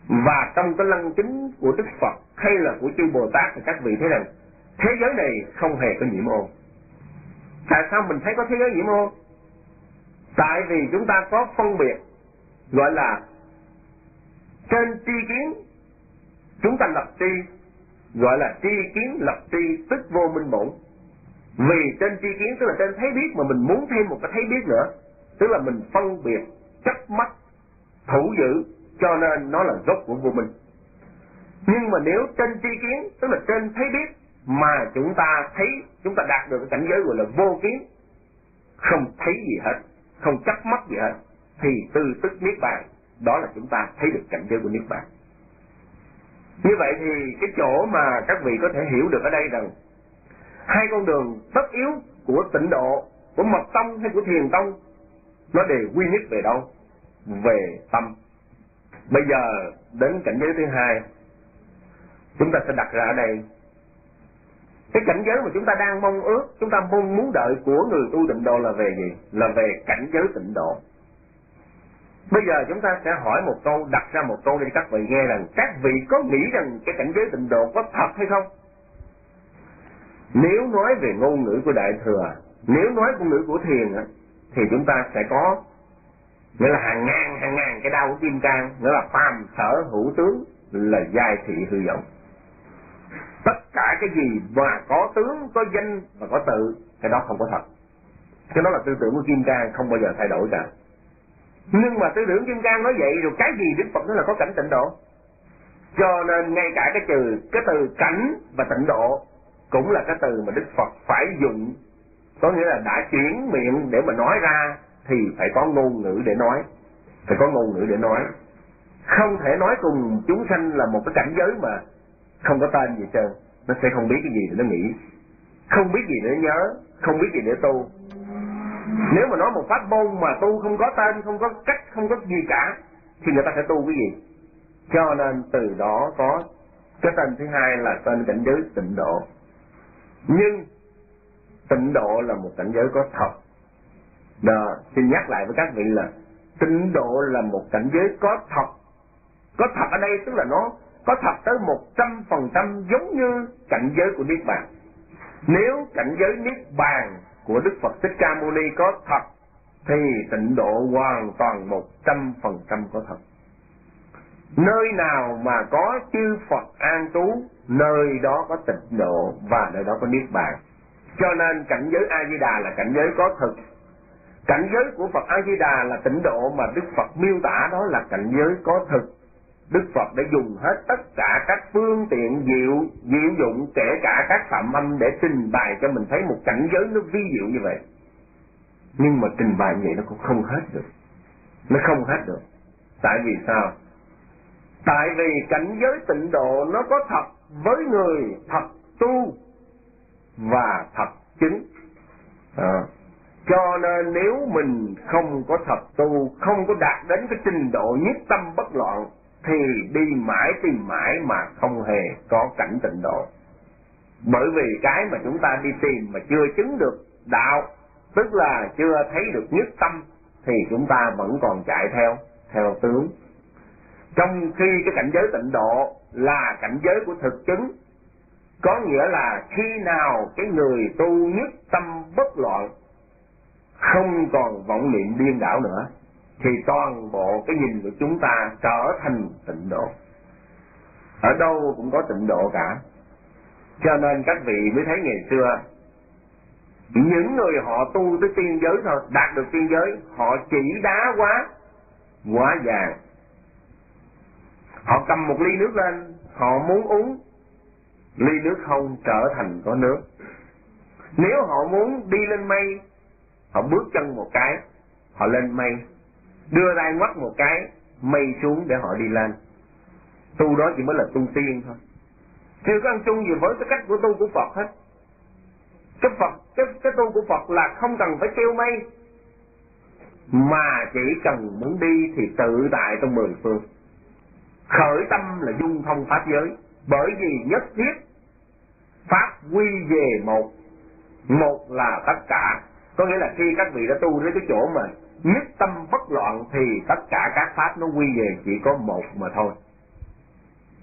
Và trong cái lăng kính của Đức Phật hay là của chư Bồ Tát thì các vị thấy rằng thế giới này không hề có nhiễm ô. Tại sao mình thấy có thế giới nhiễm ô? Tại vì chúng ta có phân biệt gọi là trên tri kiến, chúng ta lập tri, gọi là tri kiến lập tri, tức vô minh bổn. Vì trên tri kiến tức là trên thấy biết mà mình muốn thêm một cái thấy biết nữa, tức là mình phân biệt, chấp mắt, thủ giữ, cho nên nó là gốc của vô minh. Nhưng mà nếu trên tri kiến tức là trên thấy biết mà chúng ta thấy, chúng ta đạt được cái cảnh giới gọi là vô kiến, không thấy gì hết, không chấp mắt gì hết, thì từ tức niết bàn, đó là chúng ta thấy được cảnh giới của niết bàn. Như vậy thì cái chỗ mà các vị có thể hiểu được ở đây rằng hai con đường tất yếu của tịnh độ, của mật tông hay của thiền tông, nó đều quy nhất về đâu? Về tâm. Bây giờ đến cảnh giới thứ hai, chúng ta sẽ đặt ra ở đây cái cảnh giới mà chúng ta đang mong ước, chúng ta mong muốn đợi của người tu tịnh độ là về gì? Là về cảnh giới tịnh độ. Bây giờ chúng ta sẽ hỏi một câu, đặt ra một câu để các vị nghe rằng các vị có nghĩ rằng cái cảnh giới tịnh độ có thật hay không? Nếu nói về ngôn ngữ của Đại Thừa, nếu nói ngôn ngữ của thiền thì chúng ta sẽ có nghĩa là hàng ngàn hàng ngàn cái đao của kim cang, nghĩa là phàm sở hữu tướng, là giai thị hư vọng. Tất cả cái gì mà có tướng, có danh và có tự, cái đó không có thật. Cái đó là tư tưởng của kim cang, không bao giờ thay đổi cả. Nhưng mà tư tưởng kim cang nói vậy rồi cái gì Đức Phật nói là có cảnh tịnh độ. Cho nên ngay cả cái từ cái từ cảnh và tịnh độ cũng là cái từ mà Đức Phật phải dùng, có nghĩa là đã chuyển miệng để mà nói ra thì phải có ngôn ngữ để nói, phải có ngôn ngữ để nói. Không thể nói cùng chúng sanh là một cái cảnh giới mà không có tên gì trơn, nó sẽ không biết cái gì để nó nghĩ, không biết gì để nó nhớ, không biết gì để tu. Nếu mà nói một pháp môn mà tu không có tên, không có cách, không có gì cả, thì người ta sẽ tu cái gì? Cho nên từ đó có cái tên thứ hai là tên cảnh giới tịnh độ. Nhưng tịnh độ là một cảnh giới có thật. Đó, xin nhắc lại với các vị là tịnh độ là một cảnh giới có thật. Có thật ở đây tức là nó có thật tới một trăm phần trăm giống như cảnh giới của Niết Bàn. Nếu cảnh giới Niết Bàn của Đức Phật Thích Ca Mâu Ni có thật thì tịnh độ hoàn toàn một trăm phần trăm có thật. Nơi nào mà có chư Phật an trú, nơi đó có tịnh độ và nơi đó có Niết Bàn. Cho nên cảnh giới A Di Đà là cảnh giới có thực. Cảnh giới của Phật A Di Đà là tịnh độ mà Đức Phật miêu tả đó là cảnh giới có thực. Đức Phật đã dùng hết tất cả các phương tiện diệu, diệu dụng, kể cả các phạm âm để trình bày cho mình thấy một cảnh giới nó vi diệu như vậy. Nhưng mà trình bày như vậy nó cũng không hết được. Nó không hết được. Tại vì sao? Tại vì cảnh giới tịnh độ nó có thật với người thật tu và thật chứng. À, cho nên nếu mình không có thật tu, không có đạt đến cái trình độ nhất tâm bất loạn, thì đi mãi tìm mãi mà không hề có cảnh tịnh độ. Bởi vì cái mà chúng ta đi tìm mà chưa chứng được đạo, tức là chưa thấy được nhất tâm, thì chúng ta vẫn còn chạy theo theo tướng. Trong khi cái cảnh giới tịnh độ là cảnh giới của thực chứng, có nghĩa là khi nào cái người tu nhất tâm bất loạn, không còn vọng niệm điên đảo nữa, thì toàn bộ cái nhìn của chúng ta trở thành tịnh độ. Ở đâu cũng có tịnh độ cả. Cho nên các vị mới thấy ngày xưa những người họ tu tới tiên giới thôi, đạt được tiên giới, họ chỉ đá quá quá vàng. Họ cầm một ly nước lên, họ muốn uống, ly nước không trở thành có nước. Nếu họ muốn đi lên mây, họ bước chân một cái, họ lên mây, đưa tay ngoắt một cái, mây xuống để họ đi lên. Tu đó chỉ mới là tu tiên thôi, chưa có ăn chung gì với cái cách của tu của Phật hết. Cái Phật, cái, cái tu của Phật là không cần phải treo mây, mà chỉ cần muốn đi thì tự tại trong mười phương. Khởi tâm là dung thông pháp giới, bởi vì nhất thiết pháp quy về một, một là tất cả. Có nghĩa là khi các vị đã tu đến cái chỗ mà nhất tâm bất loạn thì tất cả các pháp nó quy về chỉ có một mà thôi.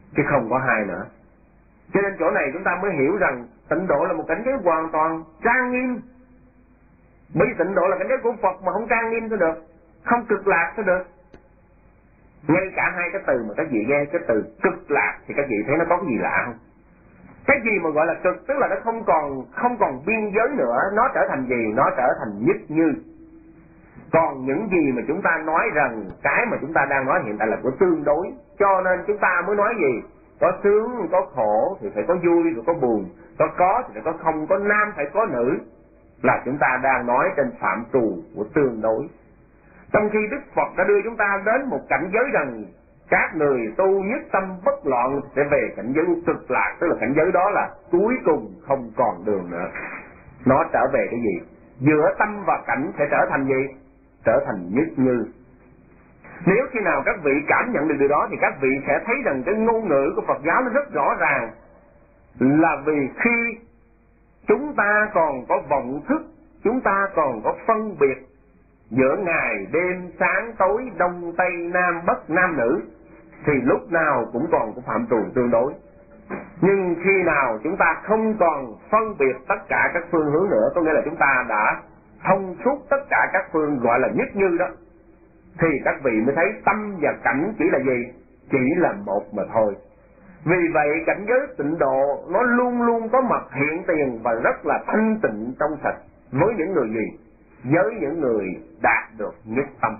chứ không có hai nữa. Cho nên chỗ này chúng ta mới hiểu rằng tịnh độ là một cảnh giới hoàn toàn trang nghiêm. Bởi vì tịnh độ là cảnh giới của Phật mà không trang nghiêm sao được, không cực lạc sao được. Ngay cả hai cái từ mà các vị nghe, cái từ cực lạc thì các vị thấy nó có cái gì lạ không? Cái gì mà gọi là cực, tức là nó không còn không còn biên giới nữa, nó trở thành gì? Nó trở thành nhất như. Còn những gì mà chúng ta nói rằng cái mà chúng ta đang nói hiện tại là của tương đối, cho nên chúng ta mới nói gì? Có sướng, có khổ thì phải có vui, rồi có buồn, có có thì phải có không, có nam phải có nữ, là chúng ta đang nói trên phạm trù của tương đối. Trong khi Đức Phật đã đưa chúng ta đến một cảnh giới rằng các người tu nhất tâm bất loạn sẽ về cảnh giới cực lạc, tức là cảnh giới đó là cuối cùng không còn đường nữa. Nó trở về cái gì? Giữa tâm và cảnh sẽ trở thành gì? Trở thành nhất như. Nếu khi nào các vị cảm nhận được điều đó thì các vị sẽ thấy rằng cái ngôn ngữ của Phật giáo nó rất rõ ràng. Là vì khi chúng ta còn có vọng thức, chúng ta còn có phân biệt giữa ngày, đêm, sáng, tối, đông, tây, nam, bắc, nam, nữ, thì lúc nào cũng còn có phạm trù tương đối. Nhưng khi nào chúng ta không còn phân biệt tất cả các phương hướng nữa, có nghĩa là chúng ta đã thông suốt tất cả các phương gọi là nhất như đó, thì các vị mới thấy tâm và cảnh chỉ là gì? Chỉ là một mà thôi. Vì vậy cảnh giới tịnh độ nó luôn luôn có mặt hiện tiền và rất là thanh tịnh trong sạch với những người gì? Với những người đạt được nhất tâm.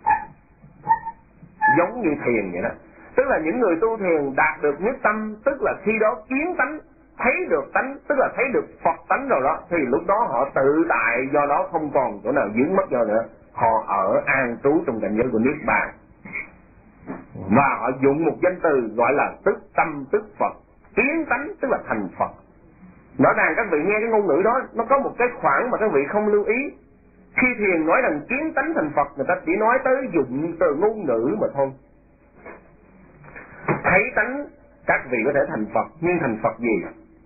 Giống như thiền vậy đó. Tức là những người tu thiền đạt được nhất tâm, tức là khi đó kiến tánh, thấy được tánh, tức là thấy được Phật tánh rồi đó, thì lúc đó họ tự tại, do đó không còn chỗ nào vướng mắc vào nữa. Họ ở an trú trong cảnh giới của Niết Bàn. Và họ dùng một danh từ gọi là tức tâm tức Phật. Kiến tánh tức là thành Phật. Rõ ràng các vị nghe cái ngôn ngữ đó, nó có một cái khoảng mà các vị không lưu ý. Khi thiền nói rằng kiến tánh thành Phật, người ta chỉ nói tới dụng từ ngôn ngữ mà thôi. Thấy tánh các vị có thể thành Phật, nhưng thành Phật gì?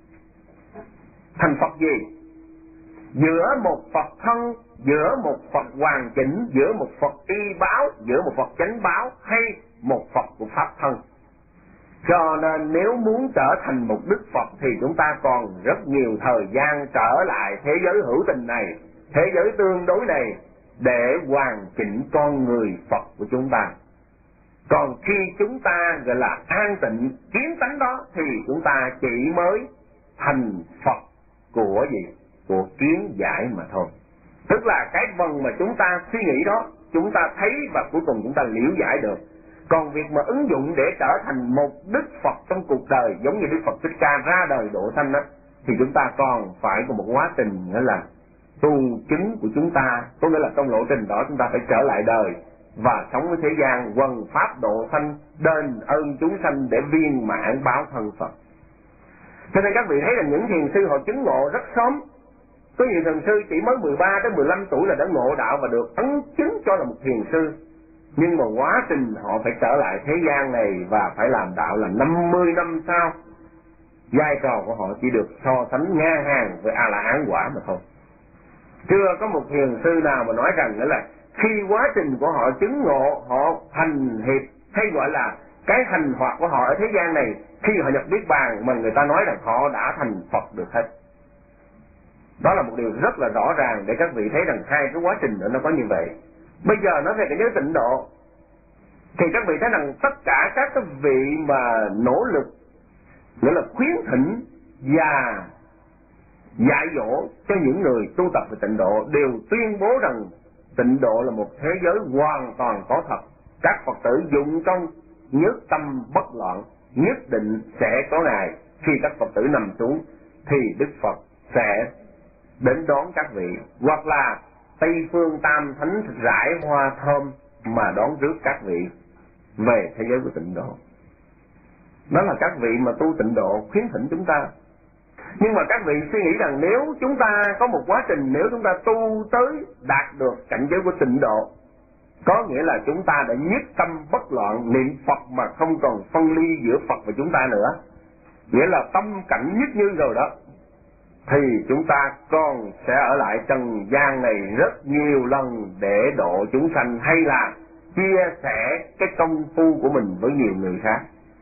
Thành Phật gì? Giữa một Phật thân, giữa một Phật hoàn chỉnh, giữa một Phật y báo, giữa một Phật chánh báo, hay một Phật của Pháp thân. Cho nên nếu muốn trở thành một Đức Phật thì chúng ta còn rất nhiều thời gian trở lại thế giới hữu tình này, thế giới tương đối này, để hoàn chỉnh con người Phật của chúng ta. Còn khi chúng ta gọi là an tịnh kiến tánh đó thì chúng ta chỉ mới thành Phật của gì? Của kiến giải mà thôi. Tức là cái phần mà chúng ta suy nghĩ đó, chúng ta thấy và cuối cùng chúng ta liễu giải được. Còn việc mà ứng dụng để trở thành một Đức Phật trong cuộc đời, giống như Đức Phật Thích Ca ra đời độ sanh đó, thì chúng ta còn phải có một quá trình nghĩa là tu chứng của chúng ta. Có nghĩa là trong lộ trình đó chúng ta phải trở lại đời và sống với thế gian, quần pháp độ sanh, đền ơn chúng sanh để viên mãn báo thân Phật. Cho nên các vị thấy là những thiền sư họ chứng ngộ rất sớm. Có nhiều thiền sư chỉ mới mười ba đến mười lăm tuổi là đã ngộ đạo và được ấn chứng cho là một thiền sư. Nhưng mà quá trình họ phải trở lại thế gian này và phải làm đạo là năm mươi năm sau. Vai trò của họ chỉ được so sánh ngang hàng với A-la-hán quả mà thôi. Chưa có một thiền sư nào mà nói rằng nữa là khi quá trình của họ chứng ngộ, họ hành hiệp hay gọi là cái hành hoạt của họ ở thế gian này, khi họ nhập Niết Bàn mà người ta nói rằng họ đã thành Phật được hết. Đó là một điều rất là rõ ràng để các vị thấy rằng hai cái quá trình nữa nó có như vậy. Bây giờ nói về cái giới tịnh độ thì các vị thấy rằng tất cả các cái vị mà nỗ lực, nghĩa là khuyến thỉnh và dạy dỗ cho những người tu tập về tịnh độ đều tuyên bố rằng tịnh độ là một thế giới hoàn toàn có thật. Các Phật tử dụng công nhất tâm bất loạn, nhất định sẽ có ngày khi các Phật tử nằm xuống thì Đức Phật sẽ đến đón các vị, hoặc là Tây phương Tam Thánh rải hoa thơm mà đón rước các vị về thế giới của tịnh độ. Đó là các vị mà tu tịnh độ khuyến thỉnh chúng ta. Nhưng mà các vị suy nghĩ rằng nếu chúng ta có một quá trình, nếu chúng ta tu tới đạt được cảnh giới của tịnh độ, có nghĩa là chúng ta đã nhất tâm bất loạn niệm Phật mà không còn phân ly giữa Phật và chúng ta nữa, nghĩa là tâm cảnh nhất như rồi đó, thì chúng ta còn sẽ ở lại trần gian này rất nhiều lần để độ chúng sanh, hay là chia sẻ cái công phu của mình với nhiều người khác.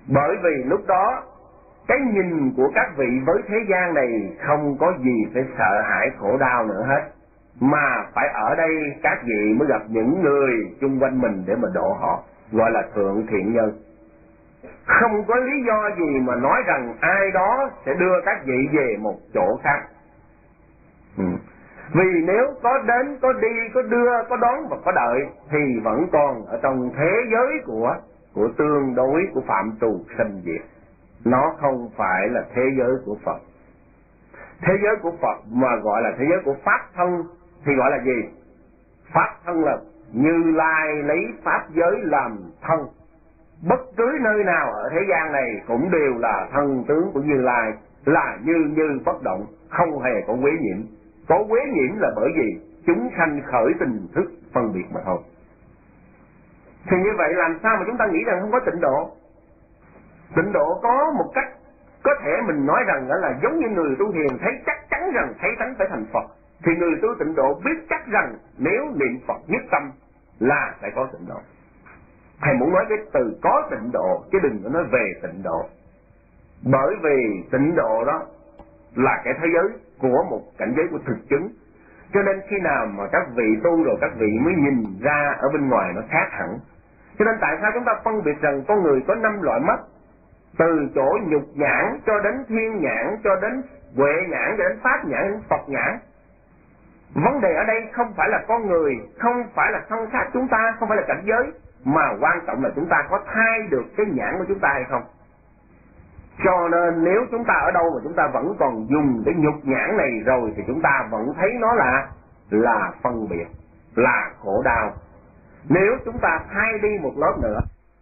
Bởi vì lúc đó cái nhìn của các vị với thế gian này không có gì phải sợ hãi khổ đau nữa hết, mà phải ở đây các vị mới gặp những người chung quanh mình để mà độ họ, gọi là thượng thiện nhân. Không có lý do gì mà nói rằng ai đó sẽ đưa các vị về một chỗ khác. Ừ. Vì nếu có đến, có đi, có đưa, có đón và có đợi thì vẫn còn ở trong thế giới của của tương đối, của phạm trù sanh diệt. Nó không phải là thế giới của Phật. Thế giới của Phật mà gọi là thế giới của Pháp thân thì gọi là gì? Pháp thân là Như Lai lấy Pháp giới làm thân. Bất cứ nơi nào ở thế gian này cũng đều là thân tướng của Như Lai, là như như bất động, không hề có quế nhiễm. Có quế nhiễm là bởi vì chúng sanh khởi tình thức phân biệt mà thôi. Thì như vậy làm sao mà chúng ta nghĩ rằng không có tịnh độ? Tịnh độ có một cách, có thể mình nói rằng đó là giống như người tu thiền thấy chắc chắn rằng thấy tánh phải thành Phật, thì người tu tịnh độ biết chắc rằng nếu niệm Phật nhất tâm là sẽ có tịnh độ. Thầy muốn nói cái từ có tịnh độ chứ đừng có nói về tịnh độ. Bởi vì tịnh độ đó là cái thế giới của một cảnh giới của thực chứng. Cho nên khi nào mà các vị tu rồi các vị mới nhìn ra ở bên ngoài nó khác hẳn. Cho nên tại sao chúng ta phân biệt rằng con người có năm loại mắt, từ chỗ nhục nhãn cho đến thiên nhãn, cho đến huệ nhãn, cho đến pháp nhãn, đến Phật nhãn. Vấn đề ở đây không phải là con người, không phải là thân xác chúng ta, không phải là cảnh giới, mà quan trọng là chúng ta có thay được cái nhãn của chúng ta hay không. Cho nên nếu chúng ta ở đâu mà chúng ta vẫn còn dùng cái nhục nhãn này rồi thì chúng ta vẫn thấy nó là là phân biệt, là khổ đau. Nếu chúng ta thay đi một lớp nữa,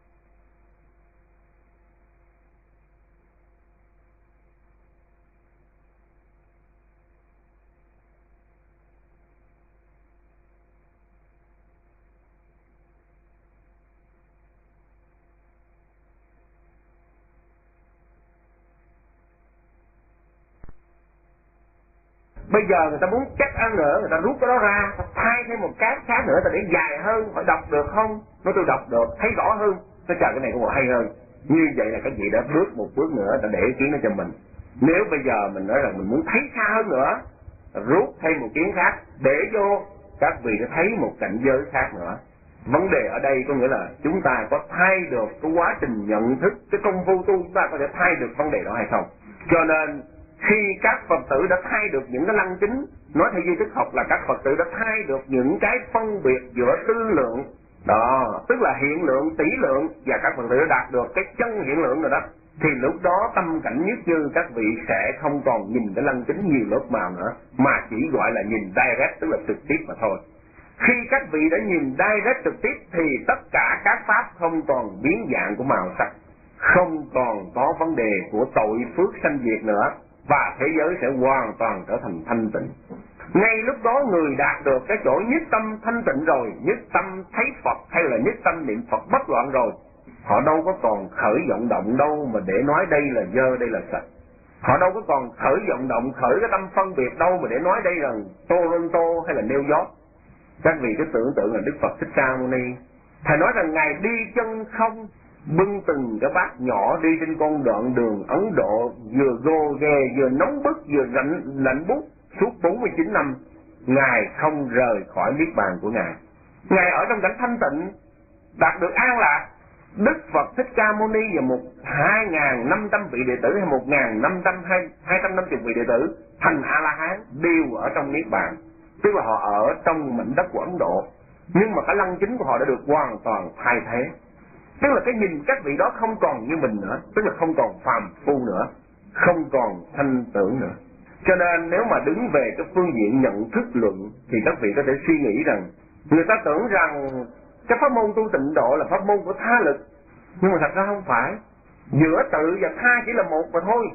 bây giờ người ta muốn chắc ăn nữa, người ta rút cái đó ra, ta thay thêm một cái khác nữa, ta để dài hơn, hỏi đọc được không? Nói tôi đọc được, thấy rõ hơn. Tôi chờ cái này cũng hay hơn. Như vậy là các vị đã bước một bước nữa, ta để ý kiến nó cho mình. Nếu bây giờ mình nói rằng mình muốn thấy xa hơn nữa, rút thêm một kiến khác, để vô, các vị đã thấy một cảnh giới khác nữa. Vấn đề ở đây có nghĩa là chúng ta có thay được cái quá trình nhận thức, cái công phu tu chúng ta có thể thay được vấn đề đó hay không? Cho nên khi các Phật tử đã thay được những cái lăng kính, nói theo duy thức học là các Phật tử đã thay được những cái phân biệt giữa tư lượng, đó, tức là hiện lượng, tỷ lượng, và các Phật tử đã đạt được cái chân hiện lượng rồi đó, thì lúc đó tâm cảnh nhất như các vị sẽ không còn nhìn cái lăng kính nhiều lớp màu nữa, mà chỉ gọi là nhìn direct, tức là trực tiếp mà thôi. Khi các vị đã nhìn direct trực tiếp thì tất cả các pháp không còn biến dạng của màu sắc, không còn có vấn đề của tội phước sanh diệt nữa, và thế giới sẽ hoàn toàn trở thành thanh tịnh. Ngay lúc đó người đạt được cái chỗ nhất tâm thanh tịnh rồi, nhất tâm thấy Phật hay là nhất tâm niệm Phật bất loạn rồi, họ đâu có còn khởi vọng động đâu mà để nói đây là dơ, đây là sạch. Họ đâu có còn khởi vọng động, khởi cái tâm phân biệt đâu mà để nói đây là Toronto hay là New York. Các vị cứ tưởng tượng là Đức Phật Thích Ca Mâu Ni, Thầy nói rằng Ngài đi chân không, bưng từng cái bát nhỏ đi trên con đoạn đường Ấn Độ, vừa gồ ghề, vừa nóng bức, vừa lạnh, lạnh bút suốt bốn mươi chín năm. Ngài không rời khỏi niết bàn của Ngài. Ngài ở trong cảnh thanh tịnh, đạt được an lạc. Đức Phật Thích Ca Mâu Ni và một hai ngàn năm trăm vị đệ tử hay một ngàn năm trăm hai trăm năm mươi vị đệ tử thành A La Hán đều ở trong niết bàn, tức là họ ở trong mảnh đất của Ấn Độ, nhưng mà cái lăng chính của họ đã được hoàn toàn thay thế. Tức là cái nhìn các vị đó không còn như mình nữa, tức là không còn phàm phu nữa, không còn thanh tưởng nữa. Cho nên nếu mà đứng về cái phương diện nhận thức luận thì các vị có thể suy nghĩ rằng người ta tưởng rằng cái pháp môn tu tịnh độ là pháp môn của tha lực, nhưng mà thật ra không phải. Giữa tự và tha chỉ là một mà thôi.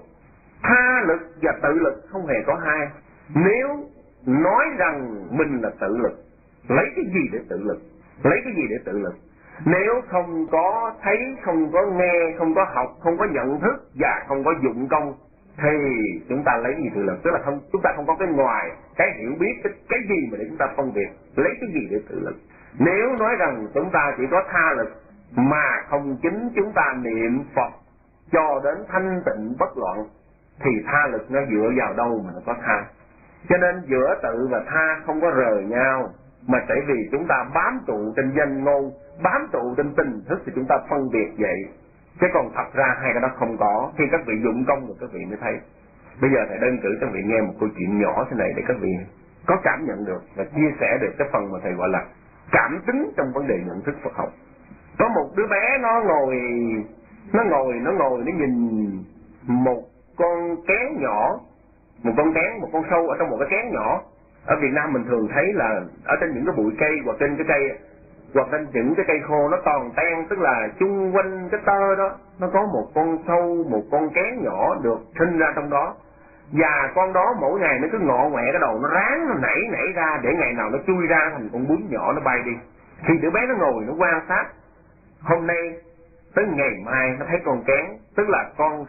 Tha lực và tự lực không hề có hai. Nếu nói rằng mình là tự lực, lấy cái gì để tự lực? Lấy cái gì để tự lực? Nếu không có thấy, không có nghe, không có học, không có nhận thức và không có dụng công thì chúng ta lấy gì tự lực? Tức là không, chúng ta không có cái ngoài, cái hiểu biết, cái, cái gì mà để chúng ta phân biệt, lấy cái gì để tự lực? Nếu nói rằng chúng ta chỉ có tha lực mà không chính chúng ta niệm Phật cho đến thanh tịnh bất loạn, thì tha lực nó dựa vào đâu mà nó có tha. Cho nên giữa tự và tha không có rời nhau, mà tại vì chúng ta bám trụ trên danh ngôn, bám trụ trên tình thức thì chúng ta phân biệt vậy. Chứ còn thật ra hai cái đó không có. Khi các vị dụng công rồi các vị mới thấy. Bây giờ thầy đơn cử các vị nghe một câu chuyện nhỏ thế này để các vị có cảm nhận được và chia sẻ được cái phần mà thầy gọi là cảm tính trong vấn đề nhận thức Phật học. Có một đứa bé nó ngồi, nó ngồi, nó ngồi, nó nhìn một con kén nhỏ, một con kén, một con sâu ở trong một cái kén nhỏ. Ở Việt Nam mình thường thấy là ở trên những cái bụi cây hoặc trên cái cây hoặc trên những cái cây khô nó toàn ten, tức là chung quanh cái tơ đó nó có một con sâu, một con kén nhỏ được sinh ra trong đó. Và con đó mỗi ngày nó cứ ngọ ngoẹ cái đầu, nó ráng nó nảy nảy ra để ngày nào nó chui ra thành con bướm nhỏ nó bay đi. Thì đứa bé nó ngồi nó quan sát, hôm nay tới ngày mai nó thấy con kén, tức là con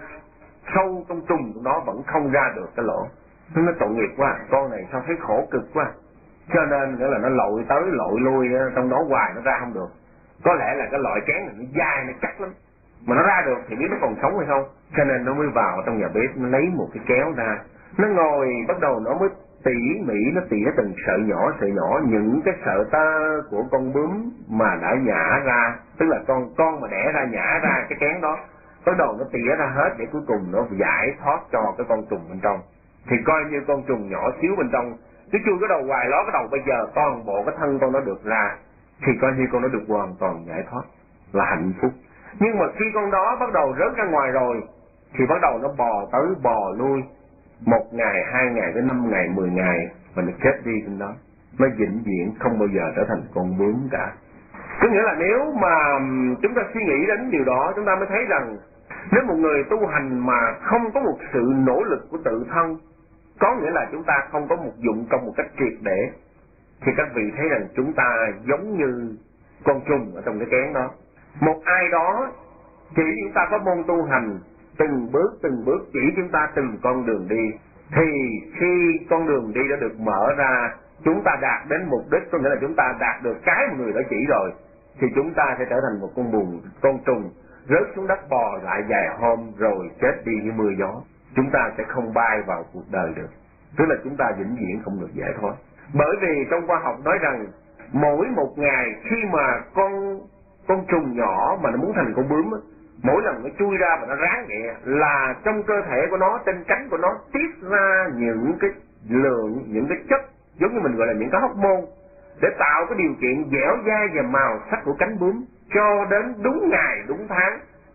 sâu trong trùng của nó vẫn không ra được cái lỗ. Nó tội nghiệp quá, con này sao thấy khổ cực quá. Cho nên nghĩa là nó lội tới lội lui trong đó hoài nó ra không được. Có lẽ là cái loại kén này nó dai, nó chắc lắm, mà nó ra được thì biết nó còn sống hay không. Cho nên nó mới vào trong nhà bếp, nó lấy một cái kéo ra, nó ngồi bắt đầu nó mới tỉ mỉ, nó tỉa từng sợi nhỏ sợi nhỏ những cái sợi tơ của con bướm mà đã nhả ra, tức là con con mà đẻ ra nhả ra cái kén đó, bắt đầu nó tỉa ra hết để cuối cùng nó giải thoát cho cái con trùng bên trong. Thì coi như con trùng nhỏ xíu bên trong cứ chui cái đầu hoài ló cái đầu, bây giờ toàn bộ cái thân con nó được ra thì coi như con nó được hoàn toàn giải thoát, là hạnh phúc. Nhưng mà khi con đó bắt đầu rớt ra ngoài rồi thì bắt đầu nó bò tới bò lui, một ngày, hai ngày, tới năm ngày, mười ngày và nó chết đi trên đó. Nó vĩnh viễn không bao giờ trở thành con bướm cả. Có nghĩa là nếu mà chúng ta suy nghĩ đến điều đó, chúng ta mới thấy rằng nếu một người tu hành mà không có một sự nỗ lực của tự thân, có nghĩa là chúng ta không có một dụng công một cách triệt để, thì các vị thấy rằng chúng ta giống như con trùng ở trong cái kén đó. Một ai đó chỉ chúng ta có môn tu hành, từng bước từng bước chỉ chúng ta từng con đường đi, thì khi con đường đi đã được mở ra, chúng ta đạt đến mục đích, có nghĩa là chúng ta đạt được cái mà người đã chỉ rồi, thì chúng ta sẽ trở thành một con bùn, con trùng rớt xuống đất bò lại vài hôm rồi chết đi như mưa gió. Chúng ta sẽ không bay vào cuộc đời được, tức là chúng ta vĩnh viễn không được giải thoát. Bởi vì trong khoa học nói rằng mỗi một ngày khi mà con con trùng nhỏ mà nó muốn thành con bướm, mỗi lần nó chui ra và nó ráng nhẹ là trong cơ thể của nó, trên cánh của nó tiết ra những cái lượng, những cái chất giống như mình gọi là những cái hormone để tạo cái điều kiện dẻo dai và màu sắc của cánh bướm, cho đến đúng ngày đúng tháng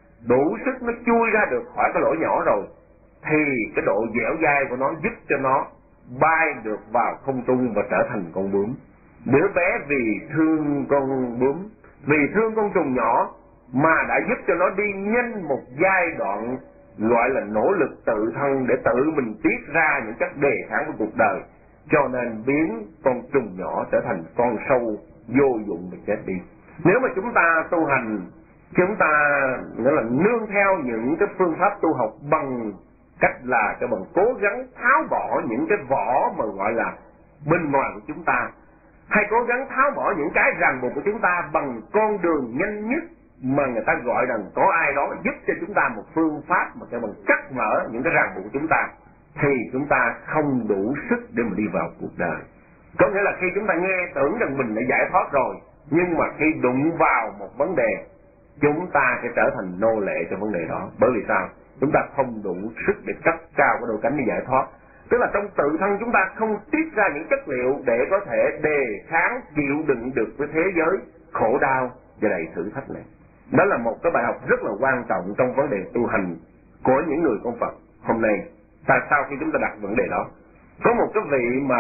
đủ sức nó chui ra được khỏi cái lỗ nhỏ rồi thì cái độ dẻo dai của nó giúp cho nó bay được vào không trung và trở thành con bướm. Đứa bé vì thương con bướm, vì thương con trùng nhỏ mà đã giúp cho nó đi nhanh một giai đoạn gọi là nỗ lực tự thân để tự mình tiết ra những chất đề kháng của cuộc đời, cho nên biến con trùng nhỏ trở thành con sâu vô dụng và chết đi. Nếu mà chúng ta tu hành, chúng ta nghĩa là nương theo những cái phương pháp tu học bằng cách là cái bằng cố gắng tháo bỏ những cái vỏ mà gọi là bên ngoài của chúng ta, hay cố gắng tháo bỏ những cái ràng buộc của chúng ta bằng con đường nhanh nhất mà người ta gọi rằng có ai đó giúp cho chúng ta một phương pháp mà cái bằng cắt mở những cái ràng buộc của chúng ta, thì chúng ta không đủ sức để mà đi vào cuộc đời. Có nghĩa là khi chúng ta nghe tưởng rằng mình đã giải thoát rồi, nhưng mà khi đụng vào một vấn đề, chúng ta sẽ trở thành nô lệ cho vấn đề đó. Bởi vì sao? Chúng ta không đủ sức để cất cao cái đôi cánh để giải thoát. Tức là trong tự thân chúng ta không tiết ra những chất liệu để có thể đề kháng chịu đựng được với thế giới khổ đau và đầy thử thách này. Đó là một cái bài học rất là quan trọng trong vấn đề tu hành của những người con Phật hôm nay. Tại sao khi chúng ta đặt vấn đề đó? Có một cái vị mà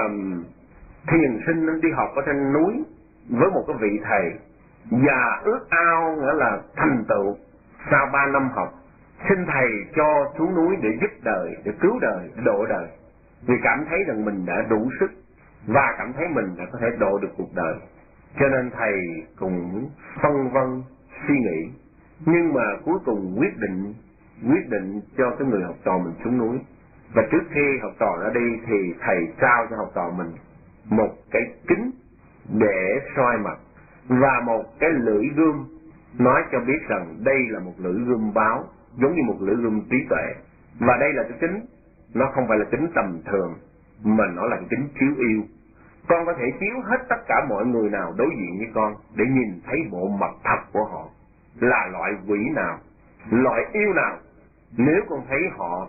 thiền sinh đi học ở trên núi với một cái vị thầy, và ước ao nghĩa là thành tựu sau ba năm học, xin thầy cho xuống núi để giúp đời, để cứu đời, để độ đời. Vì cảm thấy rằng mình đã đủ sức và cảm thấy mình đã có thể độ được cuộc đời, cho nên thầy cũng phân vân suy nghĩ, nhưng mà cuối cùng quyết định quyết định cho cái người học trò mình xuống núi. Và trước khi học trò ra đi thì thầy trao cho học trò mình một cái kính để soi mặt và một cái lưỡi gươm, nói cho biết rằng đây là một lưỡi gươm báo giống như một lưỡi gươm trí tuệ. Và đây là cái kính, nó không phải là kính tầm thường, mà nó là cái kính chiếu yêu. Con có thể chiếu hết tất cả mọi người nào đối diện với con để nhìn thấy bộ mặt thật của họ là loại quỷ nào, loại yêu nào. Nếu con thấy họ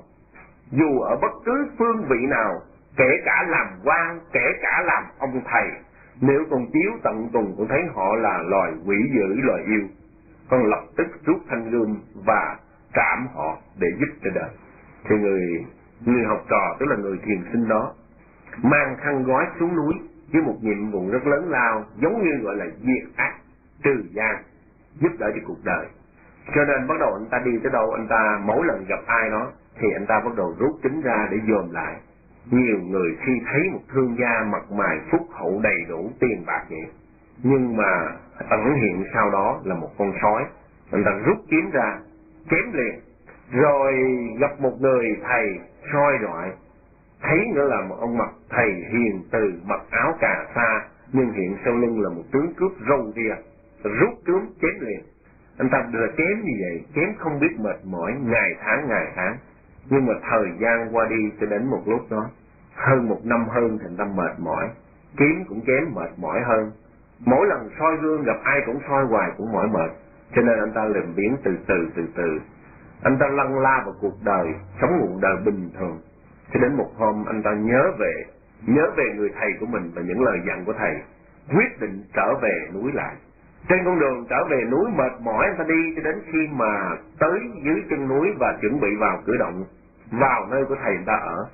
dù ở bất cứ phương vị nào, kể cả làm quan, kể cả làm ông thầy, nếu con chiếu tận cùng con thấy họ là loài quỷ dữ, loài yêu, con lập tức rút thanh gươm và trảm họ để giúp cho đời. Thì người người học trò, tức là người thiền sinh đó, mang khăn gói xuống núi với một nhiệm vụ rất lớn lao, giống như gọi là diệt ác trừ gian, giúp đỡ cho cuộc đời. Cho nên bắt đầu anh ta đi tới đâu, anh ta mỗi lần gặp ai đó thì anh ta bắt đầu rút kính ra để dòm lại. Nhiều người khi thấy một thương gia mặt mày phúc hậu đầy đủ tiền bạc vậy, nhưng mà ẩn hiện sau đó là một con sói, anh ta rút kiếm ra chém liền. Rồi gặp một người thầy soi rọi, thấy nữa là một ông mặt thầy hiền từ, mặc áo cà sa, nhưng hiện sau lưng là một tướng cướp râu ria, rút kiếm chém liền. Anh ta đưa chém như vậy, chém không biết mệt mỏi, ngày tháng ngày tháng. Nhưng mà thời gian qua đi cho đến một lúc đó, hơn một năm hơn thì anh ta mệt mỏi, kiếm cũng chém mệt mỏi hơn. Mỗi lần soi gương gặp ai cũng soi hoài cũng mỏi mệt, cho nên anh ta lười biếng từ từ từ từ. Anh ta lăn la vào cuộc đời, sống một đời bình thường. Cho đến một hôm anh ta nhớ về, nhớ về người thầy của mình và những lời dặn của thầy, quyết định trở về núi lại. Trên con đường trở về núi mệt mỏi, anh ta đi cho đến khi mà tới dưới chân núi và chuẩn bị vào cửa động, vào nơi của thầy anh ta ở,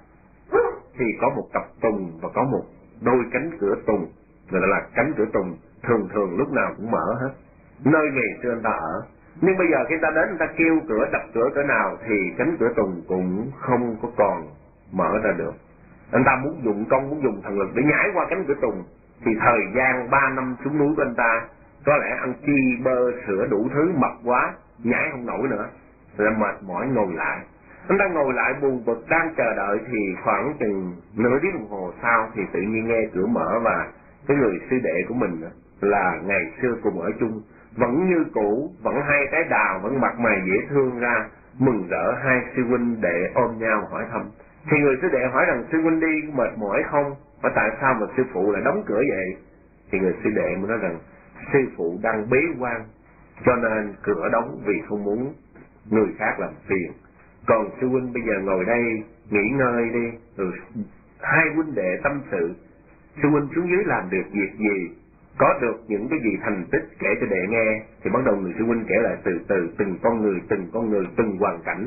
thì có một cặp tùng và có một đôi cánh cửa tùng, gọi là cánh cửa tùng, thường thường lúc nào cũng mở hết, nơi ngày xưa anh ta ở. Nhưng bây giờ khi ta đến, anh ta kêu cửa, đập cửa cỡ nào thì cánh cửa tùng cũng không có còn mở ra được. Anh ta muốn dùng công, muốn dùng thần lực để nhảy qua cánh cửa tùng, thì thời gian ba năm xuống núi của anh ta có lẽ ăn chi bơ sữa đủ thứ mập quá, nhảy không nổi nữa, rồi mệt mỏi ngồi lại. Anh ta ngồi lại buồn bực đang chờ đợi, thì khoảng chừng nửa tiếng đồng hồ sau thì tự nhiên nghe cửa mở, và cái người sư đệ của mình là ngày xưa cùng ở chung, vẫn như cũ, vẫn hai cái đào, vẫn mặt mày dễ thương ra, mừng rỡ hai sư huynh đệ ôm nhau hỏi thăm. Thì người sư đệ hỏi rằng sư huynh đi mệt mỏi không, và tại sao mà sư phụ lại đóng cửa vậy? Thì người sư đệ mới nói rằng sư phụ đang bế quan, cho nên cửa đóng vì không muốn người khác làm phiền. Còn sư huynh bây giờ ngồi đây nghỉ ngơi đi, rồi hai huynh đệ tâm sự sư huynh xuống dưới làm được việc gì, có được những cái gì thành tích kể cho đệ nghe. Thì bắt đầu người sư huynh kể lại từ từ từng con người, từng con người, từng hoàn cảnh.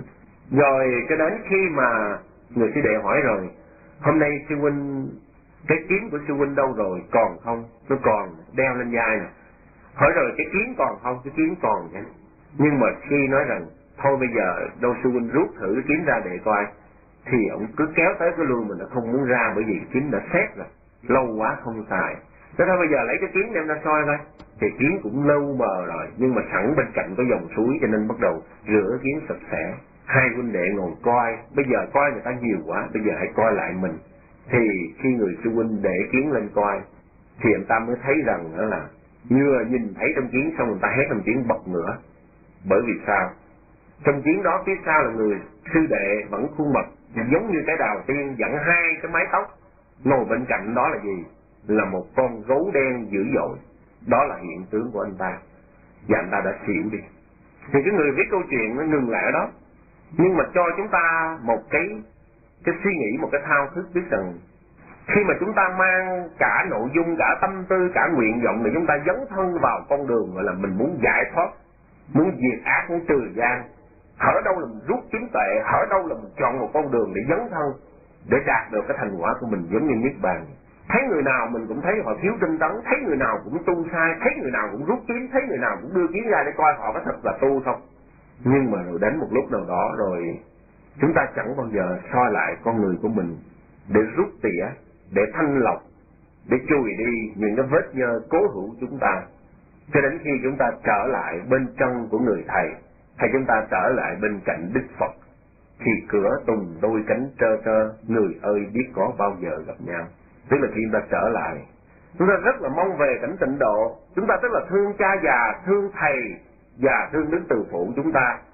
Rồi cho đến khi mà người sư đệ hỏi rồi, hôm nay sư huynh, cái kiếm của sư huynh đâu rồi, còn không? Nó còn, đeo lên vai nè. Hỏi rồi cái kiếm còn không? Cái kiếm còn vậy. Nhưng mà khi nói rằng thôi bây giờ đâu sư huynh rút thử cái kiếm ra để coi, thì ông cứ kéo tới cái lui mình, nó không muốn ra, bởi vì cái kiếm đã xét rồi, lâu quá không xài. Thế thôi bây giờ lấy cái kiếm đem ra soi coi, thì kiếm cũng lâu mờ rồi, nhưng mà sẵn bên cạnh có dòng suối cho nên bắt đầu rửa kiếm sạch sẽ. Hai huynh đệ ngồi coi, bây giờ coi người ta nhiều quá, bây giờ hãy coi lại mình. Thì khi người sư huynh để kiếm lên coi, thì anh ta mới thấy rằng đó là vừa nhìn thấy trong kiếm xong người ta hét trong kiếm bật ngửa. Bởi vì sao? Trong kiếm đó phía sau là người sư đệ vẫn khuôn mặt giống như cái đào tiên, dẫn hai cái mái tóc. Ngồi bên cạnh đó là gì? Là một con gấu đen dữ dội. Đó là hiện tướng của anh ta. Và anh ta đã xỉu đi. Thì cái người viết câu chuyện nó ngừng lại ở đó, nhưng mà cho chúng ta một cái cái suy nghĩ, một cái thao thức biết rằng khi mà chúng ta mang cả nội dung, cả tâm tư, cả nguyện vọng để chúng ta dấn thân vào con đường gọi là mình muốn giải thoát, muốn diệt ác, muốn trừ gian, hở đâu là mình rút chính tuệ, hở đâu là mình chọn một con đường để dấn thân, để đạt được cái thành quả của mình giống như niết bàn. Thấy người nào mình cũng thấy họ thiếu tinh tấn, thấy người nào cũng tu sai, thấy người nào cũng rút kiếm, thấy người nào cũng đưa kiếm ra để coi họ có thật là tu không. Nhưng mà rồi đến một lúc nào đó rồi chúng ta chẳng bao giờ soi lại con người của mình để rút tỉa, để thanh lọc, để chùi đi những cái vết nhơ cố hữu chúng ta, cho đến khi chúng ta trở lại bên chân của người thầy, hay chúng ta trở lại bên cạnh Đức Phật, thì cửa tùng đôi cánh trơ trơ, người ơi biết có bao giờ gặp nhau. Tức là khi chúng ta trở lại, chúng ta rất là mong về cảnh tịnh độ, chúng ta rất là thương cha già, thương thầy và thương Đức Từ Phụ chúng ta.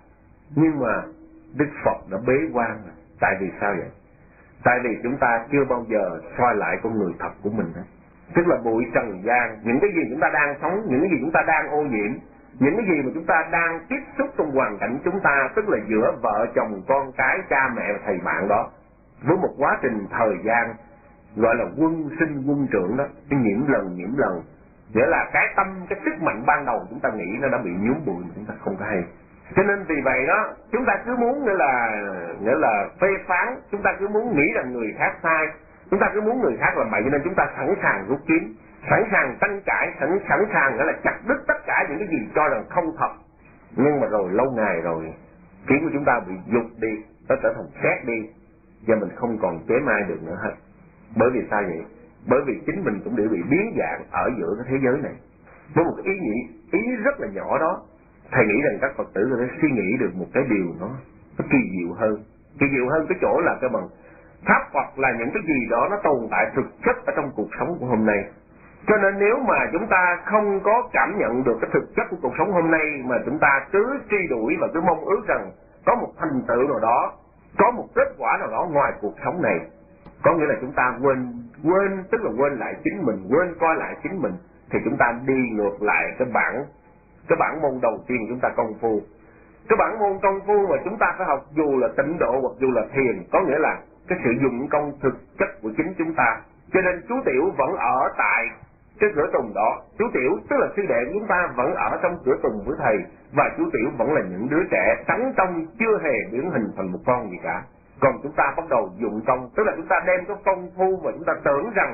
Nhưng mà Đức Phật đã bế quan rồi. Tại vì sao vậy? Tại vì chúng ta chưa bao giờ soi lại con người thật của mình hết. Tức là bụi trần gian, những cái gì chúng ta đang sống, những cái gì chúng ta đang ô nhiễm, những cái gì mà chúng ta đang tiếp xúc trong hoàn cảnh chúng ta, tức là giữa vợ chồng, con cái, cha mẹ và thầy bạn đó, với một quá trình thời gian gọi là quân sinh quân trưởng đó, cái nhiễm lần nhiễm lần, nghĩa là cái tâm, cái sức mạnh ban đầu chúng ta nghĩ nó đã bị nhuốm bụi mà chúng ta không có hay. Cho nên vì vậy đó, chúng ta cứ muốn nghĩa là nghĩa là phê phán, chúng ta cứ muốn nghĩ rằng người khác sai, chúng ta cứ muốn người khác làm bậy, cho nên chúng ta sẵn sàng rút kiếm, sẵn sàng tranh cãi, sẵn sẵn sàng nghĩa là chặt đứt tất cả những cái gì cho rằng không thật. Nhưng mà rồi lâu ngày rồi, kiếm của chúng ta bị dục đi, nó trở thành xét đi, và mình không còn chế mai được nữa hết. Bởi vì sao vậy? Bởi vì chính mình cũng đều bị biến dạng ở giữa cái thế giới này. Với một cái ý nghĩ, ý rất là nhỏ đó, thầy nghĩ rằng các Phật tử có thể suy nghĩ được một cái điều nó, nó kỳ diệu hơn. Kỳ diệu hơn cái chỗ là cái bằng pháp hoặc là những cái gì đó nó tồn tại thực chất ở trong cuộc sống của hôm nay. Cho nên nếu mà chúng ta không có cảm nhận được cái thực chất của cuộc sống hôm nay, mà chúng ta cứ truy đuổi và cứ mong ước rằng có một thành tựu nào đó, có một kết quả nào đó ngoài cuộc sống này, có nghĩa là chúng ta quên quên tức là quên lại chính mình, quên coi lại chính mình, thì chúng ta đi ngược lại cái bản cái bản môn đầu tiên chúng ta công phu. Cái bản môn công phu mà chúng ta phải học dù là tịnh độ hoặc dù là thiền, có nghĩa là cái sự dụng công thực chất của chính chúng ta. Cho nên chú Tiểu vẫn ở tại cái cửa tùng đó. Chú Tiểu tức là sư đệ của chúng ta vẫn ở trong cửa tùng với thầy, và chú Tiểu vẫn là những đứa trẻ trắng trong chưa hề biến hình thành một con gì cả. Còn chúng ta bắt đầu dụng công, tức là chúng ta đem cái công phu mà chúng ta tưởng rằng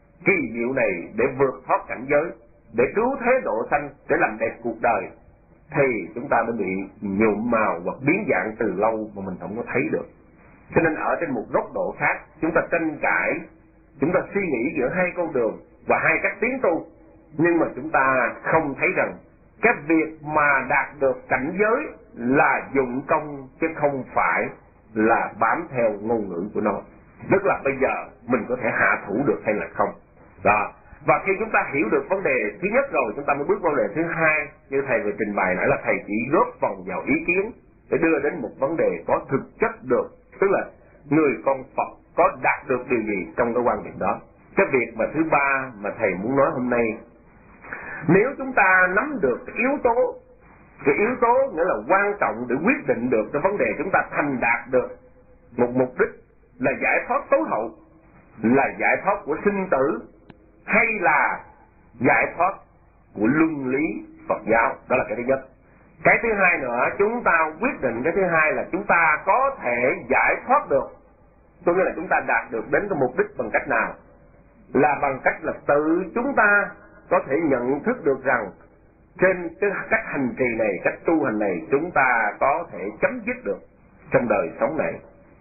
kỳ diệu này để vượt thoát cảnh giới, để cứu thế độ sanh, để làm đẹp cuộc đời, thì chúng ta đã bị nhuộm màu hoặc biến dạng từ lâu mà mình không có thấy được. Cho nên ở trên một góc độ khác, chúng ta tranh cãi, chúng ta suy nghĩ giữa hai con đường và hai cách tiến tu, nhưng mà chúng ta không thấy rằng cái việc mà đạt được cảnh giới là dụng công chứ không phải là bám theo ngôn ngữ của nó. Tức là bây giờ mình có thể hạ thủ được hay là không đó. Và khi chúng ta hiểu được vấn đề thứ nhất rồi, chúng ta mới bước vấn đề thứ hai. Như thầy vừa trình bày nãy là thầy chỉ góp phần vào ý kiến để đưa đến một vấn đề có thực chất được, tức là người con Phật có đạt được điều gì trong cái quan điểm đó. Cái việc mà thứ ba mà thầy muốn nói hôm nay, nếu chúng ta nắm được cái yếu tố, cái yếu tố nghĩa là quan trọng để quyết định được cái vấn đề chúng ta thành đạt được một mục đích là giải thoát tối hậu, là giải thoát của sinh tử, hay là giải thoát của luân lý Phật giáo. Đó là cái thứ nhất. Cái thứ hai nữa, chúng ta quyết định cái thứ hai là chúng ta có thể giải thoát được, có nghĩa là chúng ta đạt được đến cái mục đích bằng cách nào, là bằng cách là tự chúng ta có thể nhận thức được rằng trên cái cách hành trì này, cách tu hành này, chúng ta có thể chấm dứt được trong đời sống này,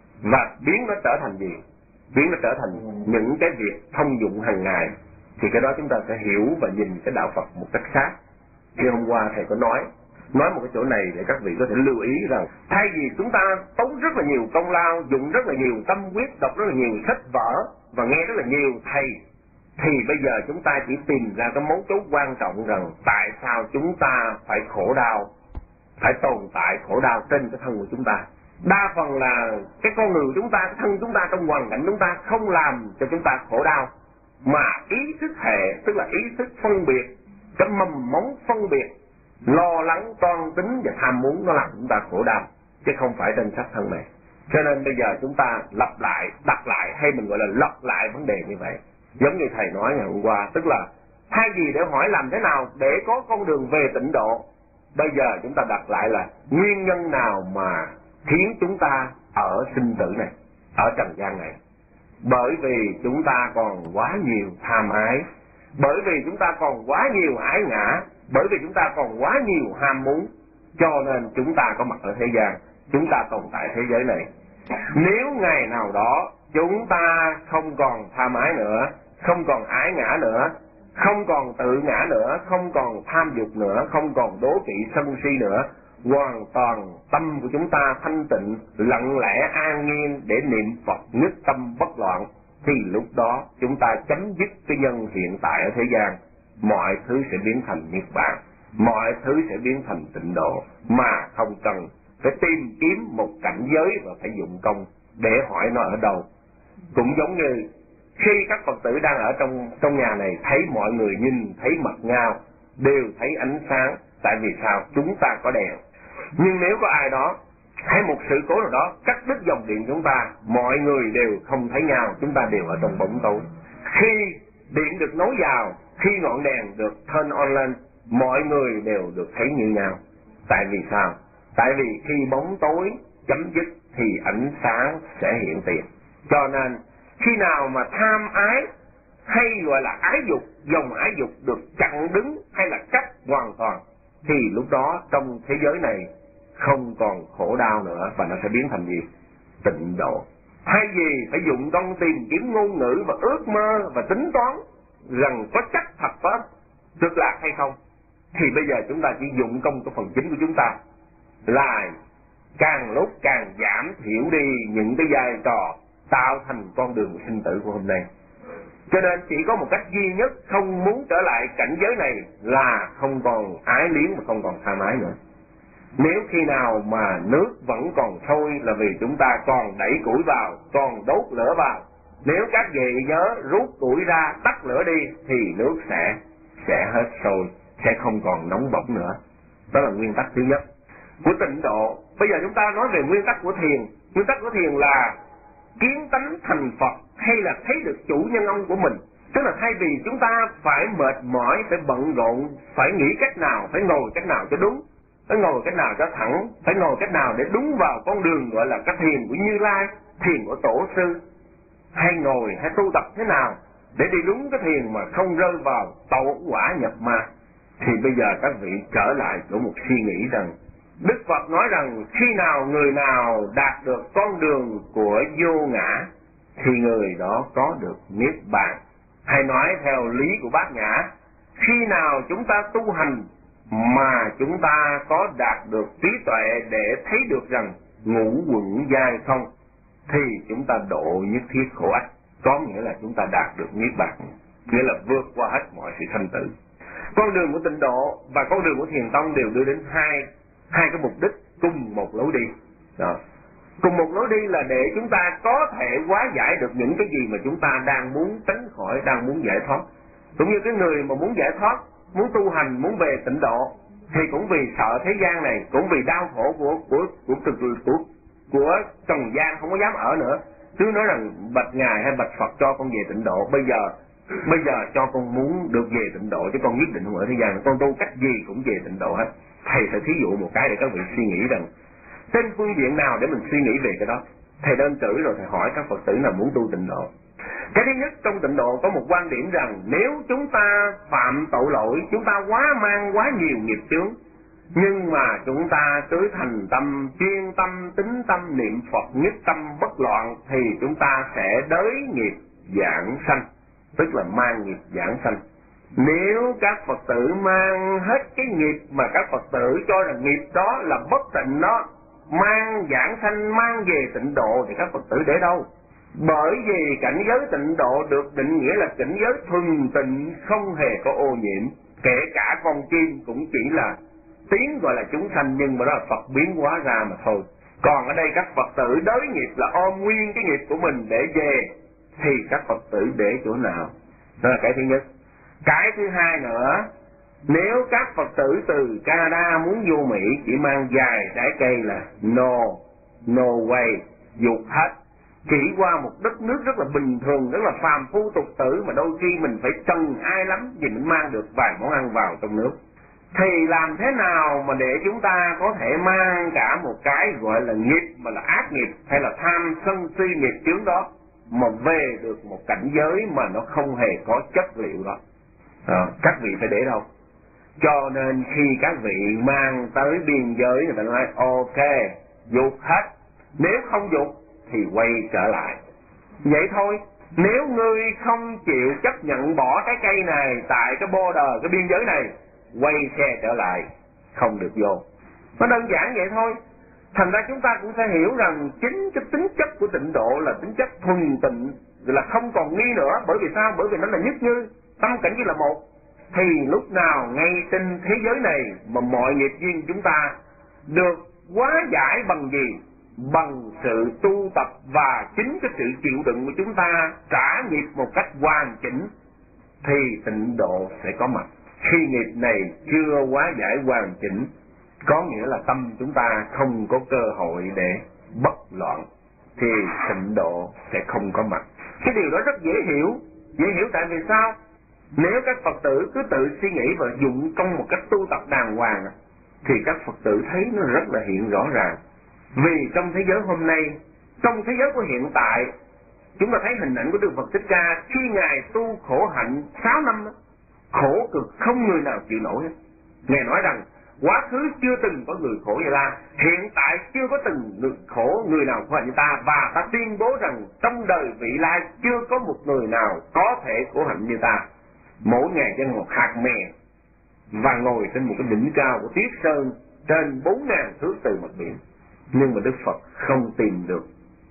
và biến nó trở thành gì? Biến nó trở thành những cái việc thông dụng hàng ngày. Thì cái đó chúng ta sẽ hiểu và nhìn cái đạo Phật một cách khác. Như hôm qua thầy có nói nói một cái chỗ này để các vị có thể lưu ý rằng thay vì chúng ta tốn rất là nhiều công lao, dụng rất là nhiều tâm huyết, đọc rất là nhiều sách vở và nghe rất là nhiều thầy, thì bây giờ chúng ta chỉ tìm ra cái mấu chốt quan trọng rằng tại sao chúng ta phải khổ đau, phải tồn tại khổ đau trên cái thân của chúng ta. Đa phần là cái con người chúng ta, cái thân chúng ta trong hoàn cảnh chúng ta không làm cho chúng ta khổ đau, mà ý thức hệ, tức là ý thức phân biệt, cái mầm móng phân biệt, lo lắng, toan tính và tham muốn nó làm chúng ta khổ đau, chứ không phải trên xác thân này. Cho nên bây giờ chúng ta lặp lại, đặt lại, hay mình gọi là lặp lại vấn đề như vậy. Giống như thầy nói ngày hôm qua, tức là thay vì để hỏi làm thế nào để có con đường về tịnh độ, bây giờ chúng ta đặt lại là nguyên nhân nào mà khiến chúng ta ở sinh tử này, ở trần gian này. Bởi vì chúng ta còn quá nhiều tham ái, bởi vì chúng ta còn quá nhiều ái ngã, bởi vì chúng ta còn quá nhiều ham muốn, cho nên chúng ta có mặt ở thế gian, chúng ta tồn tại thế giới này. Nếu ngày nào đó chúng ta không còn tham ái nữa, không còn ái ngã nữa, không còn tự ngã nữa, không còn tham dục nữa, không còn đố kỵ sân si nữa, hoàn toàn tâm của chúng ta thanh tịnh, lặng lẽ an nhiên để niệm Phật nhất tâm bất loạn, thì lúc đó chúng ta chấm dứt cái nhân hiện tại ở thế gian, mọi thứ sẽ biến thành niết bàn, mọi thứ sẽ biến thành tịnh độ, mà không cần phải tìm kiếm một cảnh giới và phải dụng công để hỏi nó ở đâu. Cũng giống như khi các Phật tử đang ở trong trong nhà này, thấy mọi người nhìn thấy mặt nhau, đều thấy ánh sáng. Tại vì sao? Chúng ta có đèn. Nhưng nếu có ai đó hay một sự cố nào đó cắt đứt dòng điện chúng ta, mọi người đều không thấy nhau, chúng ta đều ở trong bóng tối. Khi điện được nối vào, khi ngọn đèn được turn on lên, mọi người đều được thấy như nhau. Tại vì sao? Tại vì khi bóng tối chấm dứt thì ánh sáng sẽ hiện tiền. Cho nên khi nào mà tham ái hay gọi là ái dục, dòng ái dục được chặn đứng hay là cắt hoàn toàn, thì lúc đó trong thế giới này không còn khổ đau nữa, và nó sẽ biến thành gì? Tịnh độ. Thay vì phải dụng công tìm kiếm ngôn ngữ và ước mơ và tính toán rằng có chắc thật đó cực lạc hay không, thì bây giờ chúng ta chỉ dụng công của phần chính của chúng ta là càng lúc càng giảm thiểu đi những cái vai trò tạo thành con đường sinh tử của hôm nay. Cho nên chỉ có một cách duy nhất không muốn trở lại cảnh giới này là không còn ái liếng và không còn tham ái nữa. Nếu khi nào mà nước vẫn còn sôi là vì chúng ta còn đẩy củi vào, còn đốt lửa vào. Nếu các vị nhớ rút củi ra, tắt lửa đi thì nước sẽ sẽ hết sôi, sẽ không còn nóng bỏng nữa. Đó là nguyên tắc thứ nhất của tịnh độ. Bây giờ chúng ta nói về nguyên tắc của thiền. Nguyên tắc của thiền là kiến tánh thành Phật, hay là thấy được chủ nhân ông của mình. Tức là thay vì chúng ta phải mệt mỏi, phải bận rộn, phải nghĩ cách nào, phải ngồi cách nào cho đúng, phải ngồi cách nào cho thẳng, phải ngồi cách nào để đúng vào con đường gọi là cái thiền của Như Lai, thiền của Tổ sư, hay ngồi hay tu tập thế nào để đi đúng cái thiền mà không rơi vào tẩu quả nhập ma. Thì bây giờ các vị trở lại chỗ một suy nghĩ rằng Đức Phật nói rằng khi nào người nào đạt được con đường của vô ngã thì người đó có được niết bàn. Hay nói theo lý của Bát Nhã, khi nào chúng ta tu hành mà chúng ta có đạt được trí tuệ để thấy được rằng ngũ quẩn giai không, thì chúng ta độ nhất thiết khổ ách. Có nghĩa là chúng ta đạt được niết bàn, nghĩa là vượt qua hết mọi sự sanh tử. Con đường của tịnh độ và con đường của thiền tông đều đưa đến hai hai cái mục đích cùng một lối đi. Đó. Cùng một lối đi là để chúng ta có thể hóa giải được những cái gì mà chúng ta đang muốn tránh khỏi, đang muốn giải thoát. Cũng như cái người mà muốn giải thoát, muốn tu hành, muốn về tịnh độ, thì cũng vì sợ thế gian này, cũng vì đau khổ của của của của, của, của trần gian không có dám ở nữa. Chứ nói rằng bạch ngài hay bạch Phật cho con về tịnh độ, bây giờ bây giờ cho con muốn được về tịnh độ, chứ con nhất định không ở thế gian, con tu cách gì cũng về tịnh độ hết. Thầy sẽ thí dụ một cái để các vị suy nghĩ rằng trên phương diện nào để mình suy nghĩ về cái đó. Thầy đơn cử rồi thầy hỏi các Phật tử nào muốn tu tịnh độ. Cái thứ nhất, trong tịnh độ có một quan điểm rằng nếu chúng ta phạm tội lỗi, chúng ta quá mang quá nhiều nghiệp chướng, nhưng mà chúng ta cứ thành tâm, chuyên tâm, tín tâm, niệm Phật, nhất tâm bất loạn, thì chúng ta sẽ đới nghiệp giảng sanh, tức là mang nghiệp giảng sanh. Nếu các Phật tử mang hết cái nghiệp mà các Phật tử cho rằng nghiệp đó là bất tịnh đó, mang giảng sanh, mang về tịnh độ, thì các Phật tử để đâu? Bởi vì cảnh giới tịnh độ được định nghĩa là cảnh giới thuần tịnh, không hề có ô nhiễm. Kể cả con chim cũng chỉ là tiếng gọi là chúng sanh, nhưng mà đó là Phật biến hóa ra mà thôi. Còn ở đây các Phật tử đới nghiệp là ôm nguyên cái nghiệp của mình để về, thì các Phật tử để chỗ nào? Đó là cái thứ nhất. Cái thứ hai nữa, nếu các Phật tử từ Canada muốn vô Mỹ chỉ mang vài trái cây là no, no way, dục hết. Chỉ qua một đất nước rất là bình thường, rất là phàm phu tục tử mà đôi khi mình phải trần ai lắm vì mình mang được vài món ăn vào trong nước. Thì làm thế nào mà để chúng ta có thể mang cả một cái gọi là nghiệp mà là ác nghiệp hay là tham sân si nghiệp chướng đó mà về được một cảnh giới mà nó không hề có chất liệu đó? À, các vị phải để đâu? Cho nên khi các vị mang tới biên giới, người ta nói ok, dục hết. Nếu không dục thì quay trở lại. Vậy thôi. Nếu ngươi không chịu chấp nhận bỏ cái cây này tại cái border, cái biên giới này, quay xe trở lại, không được vô. Nó đơn giản vậy thôi. Thành ra chúng ta cũng phải hiểu rằng chính cái tính chất của tịnh độ là tính chất thuần tịnh, là không còn nghi nữa. Bởi vì sao? Bởi vì nó là nhất như, tâm cảnh chỉ là một. Thì lúc nào ngay trên thế giới này mà mọi nghiệp duyên chúng ta được hóa giải bằng gì? Bằng sự tu tập và chính cái sự chịu đựng của chúng ta trả nghiệp một cách hoàn chỉnh thì tịnh độ sẽ có mặt. Khi nghiệp này chưa hóa giải hoàn chỉnh, có nghĩa là tâm chúng ta không có cơ hội để bất loạn, thì tịnh độ sẽ không có mặt. Cái điều đó rất dễ hiểu. Dễ hiểu tại vì sao? Nếu các Phật tử cứ tự suy nghĩ và dụng công một cách tu tập đàng hoàng thì các Phật tử thấy nó rất là hiện rõ ràng. Vì trong thế giới hôm nay, trong thế giới của hiện tại, chúng ta thấy hình ảnh của Đức Phật Thích Ca khi Ngài tu khổ hạnh sáu năm đó, khổ cực không người nào chịu nổi hết. Ngài nói rằng quá khứ chưa từng có người khổ như ta, hiện tại chưa có từng người khổ người nào khổ hạnh như ta, và ta tuyên bố rằng trong đời vị lai chưa có một người nào có thể khổ hạnh như ta. Mỗi ngày trên một hạt mè và ngồi trên một cái đỉnh cao của Tuyết Sơn trên bốn ngàn thước từ mặt biển. Nhưng mà Đức Phật không tìm được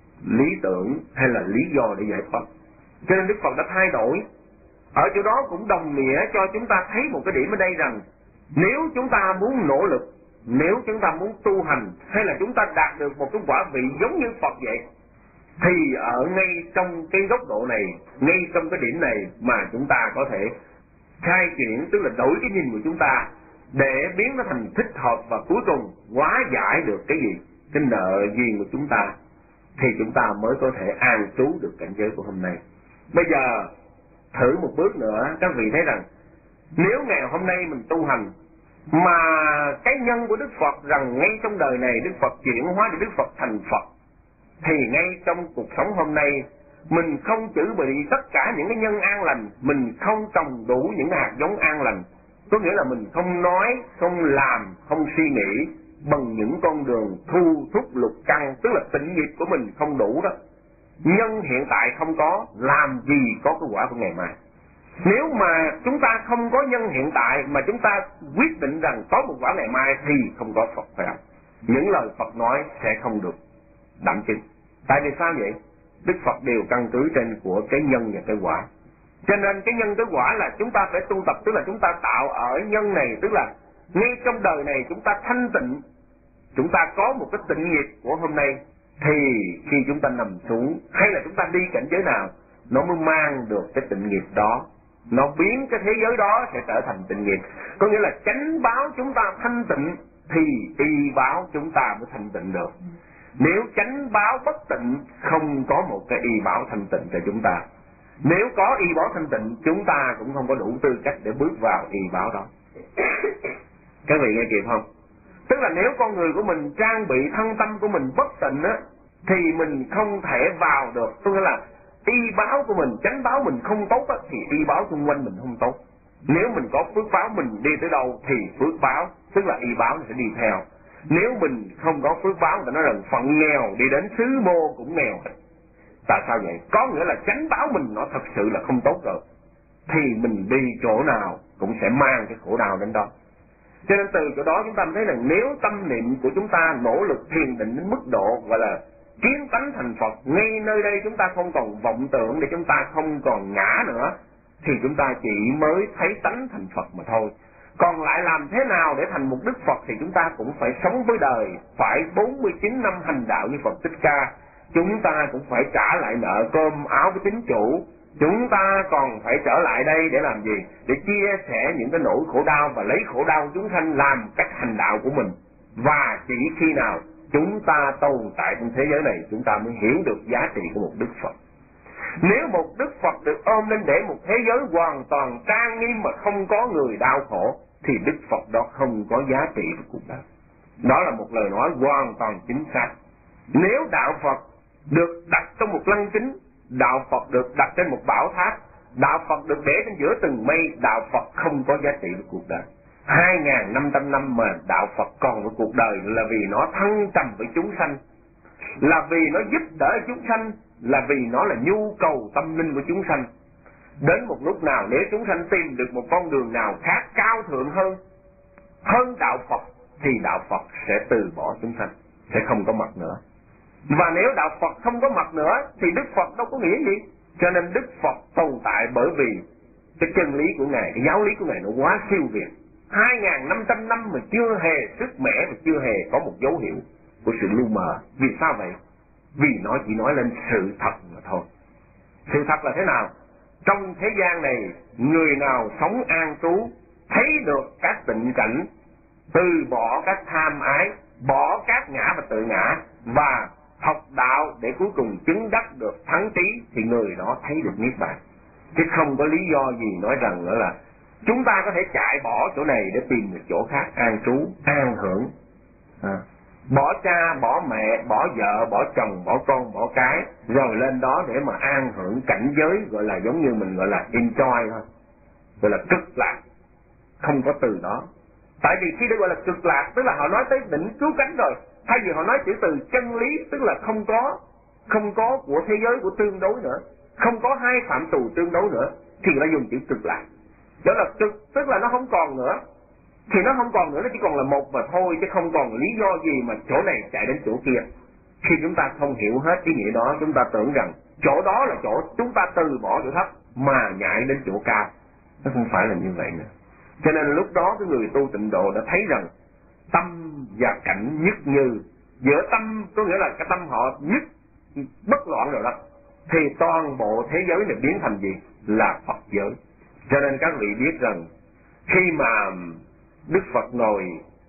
lý tưởng hay là lý do để giải thoát, cho nên Đức Phật đã thay đổi. Ở chỗ đó cũng đồng nghĩa cho chúng ta thấy một cái điểm ở đây rằng nếu chúng ta muốn nỗ lực, nếu chúng ta muốn tu hành, hay là chúng ta đạt được một cái quả vị giống như Phật vậy, thì ở ngay trong cái góc độ này, ngay trong cái điểm này mà chúng ta có thể khai chuyển, tức là đổi cái nhìn của chúng ta để biến nó thành thích hợp, và cuối cùng hóa giải được cái gì? Cái nợ duyên của chúng ta, thì chúng ta mới có thể an trú được cảnh giới của hôm nay. Bây giờ thử một bước nữa, các vị thấy rằng nếu ngày hôm nay mình tu hành mà cái nhân của Đức Phật rằng ngay trong đời này Đức Phật chuyển hóa để Đức Phật thành Phật, thì ngay trong cuộc sống hôm nay mình không chuẩn bị tất cả những cái nhân an lành, mình không trồng đủ những hạt giống an lành, có nghĩa là mình không nói, không làm, không suy nghĩ bằng những con đường thu thúc lục căn, tức là tịnh nghiệp của mình không đủ đó. Nhân hiện tại không có, làm gì có cái quả của ngày mai. Nếu mà chúng ta không có nhân hiện tại mà chúng ta quyết định rằng có một quả ngày mai thì không có Phật, phải không? Những lời Phật nói sẽ không được đậm chứng. Tại vì sao vậy? Đức Phật đều căn cứ trên của cái nhân và cái quả. Cho nên cái nhân cái quả là chúng ta phải tu tập, tức là chúng ta tạo ở nhân này, tức là ngay trong đời này chúng ta thanh tịnh, chúng ta có một cái tịnh nghiệp của hôm nay, thì khi chúng ta nằm xuống hay là chúng ta đi cảnh giới nào, nó mới mang được cái tịnh nghiệp đó, nó biến cái thế giới đó sẽ trở thành tịnh nghiệp. Có nghĩa là chánh báo chúng ta thanh tịnh thì y báo chúng ta mới thanh tịnh được. Nếu chánh báo bất tịnh, không có một cái y báo thanh tịnh cho chúng ta. Nếu có y báo thanh tịnh, chúng ta cũng không có đủ tư cách để bước vào y báo đó. Các vị nghe kịp không? Tức là nếu con người của mình trang bị thân tâm của mình bất tịnh á, thì mình không thể vào được. Tức là y báo của mình, chánh báo mình không tốt á, thì y báo xung quanh mình không tốt. Nếu mình có phước báo, mình đi tới đâu thì phước báo, tức là y báo nó sẽ đi theo. Nếu mình không có phước báo, thì nó rằng phận nghèo đi đến xứ mô cũng nghèo. Tại sao vậy? Có nghĩa là chánh báo mình nó thật sự là không tốt rồi, thì mình đi chỗ nào cũng sẽ mang cái khổ đau đến đó. Cho nên từ chỗ đó chúng ta thấy rằng nếu tâm niệm của chúng ta nỗ lực thiền định đến mức độ gọi là kiến tánh thành Phật, ngay nơi đây chúng ta không còn vọng tưởng để chúng ta không còn ngã nữa, thì chúng ta chỉ mới thấy tánh thành Phật mà thôi. Còn lại làm thế nào để thành một Đức Phật thì chúng ta cũng phải sống với đời, phải bốn mươi chín năm hành đạo như Phật Thích Ca. Chúng ta cũng phải trả lại nợ cơm áo với chính chủ. Chúng ta còn phải trở lại đây để làm gì? Để chia sẻ những cái nỗi khổ đau và lấy khổ đau chúng sanh làm cách hành đạo của mình. Và chỉ khi nào chúng ta tồn tại trong thế giới này, chúng ta mới hiểu được giá trị của một Đức Phật. Nếu một Đức Phật được ôm lên để một thế giới hoàn toàn trang nghiêm mà không có người đau khổ, thì Đức Phật đó không có giá trị của cuộc đời. Đó là một lời nói hoàn toàn chính xác. Nếu đạo Phật được đặt trong một lăng kính, đạo Phật được đặt trên một bảo tháp, đạo Phật được để trên giữa từng mây, đạo Phật không có giá trị của cuộc đời. Hai nghìn năm trăm năm mà đạo Phật còn với cuộc đời là vì nó thăng trầm với chúng sanh, là vì nó giúp đỡ chúng sanh, là vì nó là nhu cầu tâm linh của chúng sanh. Đến một lúc nào nếu chúng sanh tìm được một con đường nào khác cao thượng hơn hơn đạo Phật, thì đạo Phật sẽ từ bỏ chúng sanh, sẽ không có mặt nữa. Và nếu đạo Phật không có mặt nữa thì Đức Phật đâu có nghĩa gì. Cho nên Đức Phật tồn tại bởi vì cái chân lý của Ngài, cái giáo lý của Ngài nó quá siêu việt. hai nghìn năm trăm năm mà chưa hề sức mẻ, mà chưa hề có một dấu hiệu của sự lu mờ. Vì sao vậy? Vì nó chỉ nói lên sự thật mà thôi. Sự thật là thế nào? Trong thế gian này, người nào sống an trú, thấy được các tịnh cảnh, từ bỏ các tham ái, bỏ các ngã và tự ngã, và học đạo để cuối cùng chứng đắc được thắng trí, thì người đó thấy được niết bàn. Chứ không có lý do gì nói rằng nữa là chúng ta có thể chạy bỏ chỗ này để tìm một chỗ khác an trú, an hưởng. À, bỏ cha, bỏ mẹ, bỏ vợ, bỏ chồng, bỏ con, bỏ cái, rồi lên đó để mà an hưởng cảnh giới, gọi là giống như mình gọi là enjoy thôi, gọi là cực lạc. Không có từ đó. Tại vì khi được gọi là cực lạc, tức là họ nói tới đỉnh cứu cánh rồi, thay vì họ nói chữ từ chân lý, tức là không có không có của thế giới của tương đối nữa, không có hai phạm trù tương đối nữa, thì người ta dùng chữ cực lạc. Đó là cực, tức là nó không còn nữa. Thì nó không còn nữa, nó chỉ còn là một mà thôi, chứ không còn lý do gì mà chỗ này chạy đến chỗ kia. Khi chúng ta không hiểu hết ý nghĩa đó, chúng ta tưởng rằng chỗ đó là chỗ chúng ta từ bỏ chỗ thấp mà nhảy đến chỗ cao. Nó không phải là như vậy nữa. Cho nên lúc đó cái người tu tịnh độ đã thấy rằng tâm và cảnh nhất như. Giữa tâm có nghĩa là cái tâm họ nhất bất loạn rồi đó, thì toàn bộ thế giới này biến thành gì? Là Phật giới. Cho nên các vị biết rằng khi mà Đức Phật ngồi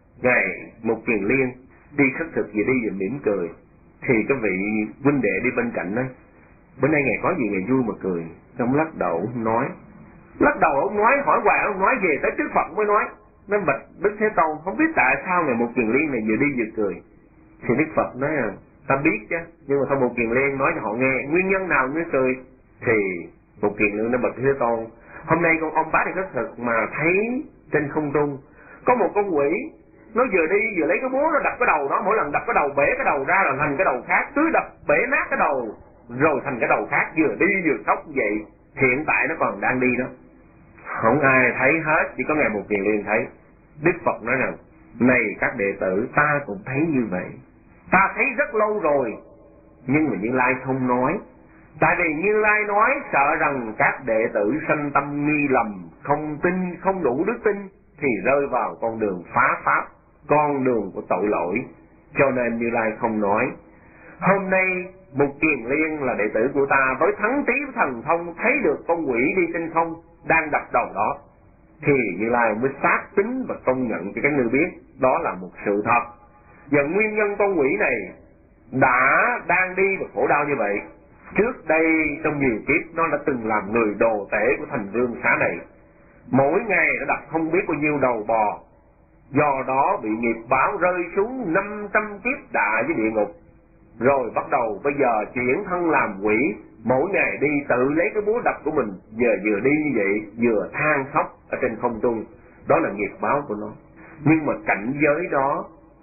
Ngài Mục Kiền Liên đi khất thực về đi và mỉm cười, thì cái vị huynh đệ đi bên cạnh nói: bữa nay Ngài có gì Ngài vui mà cười? Ông lắc đầu ông nói, lắc đầu ông nói, hỏi hoài ông nói về tới Đức Phật mới nói. Nó bạch Đức Thế Tôn không biết tại sao Ngài Mục Kiền Liên này vừa đi vừa cười. Thì Đức Phật nói là ta biết chứ, nhưng mà thôi Mục Kiền Liên nói cho họ nghe nguyên nhân nào mới cười. Thì Mục Kiền Liên nó bạch Thế Tôn: hôm nay con ông bá đi khất thực mà thấy trên không trung có một con quỷ, nó vừa đi vừa lấy cái búa nó đập cái đầu nó, mỗi lần đập cái đầu bể cái đầu ra là thành cái đầu khác, cứ đập bể nát cái đầu rồi thành cái đầu khác, vừa đi vừa khóc vậy. Hiện tại nó còn đang đi đó, không ai thấy hết, chỉ có Ngài Mục Kiền Liên thấy. Đức Phật nói rằng: này các đệ tử, ta cũng thấy như vậy, ta thấy rất lâu rồi, nhưng mà Như Lai không nói. Tại vì Như Lai nói sợ rằng các đệ tử sanh tâm nghi lầm, không tin, không đủ đức tin, thì rơi vào con đường phá pháp, con đường của tội lỗi, cho nên Như Lai không nói. Hôm nay Mục Kiền Liên là đệ tử của ta, với thắng trí thần thông thấy được con quỷ đi trên không đang đập đầu đó, thì Như Lai mới xác tín và công nhận cho các ngươi biết đó là một sự thật. Và nguyên nhân con quỷ này đã đang đi và khổ đau như vậy, trước đây trong nhiều kiếp nó đã từng làm người đồ tể của thành vương xã này, mỗi ngày nó đập không biết bao nhiêu đầu bò, do đó bị nghiệp báo rơi xuống năm trăm kiếp đạ với địa ngục. Rồi bắt đầu bây giờ chuyển thân làm quỷ, mỗi ngày đi tự lấy cái búa đập của mình, giờ vừa đi như vậy vừa than khóc ở trên không trung. Đó là nghiệp báo của nó. Nhưng mà cảnh giới đó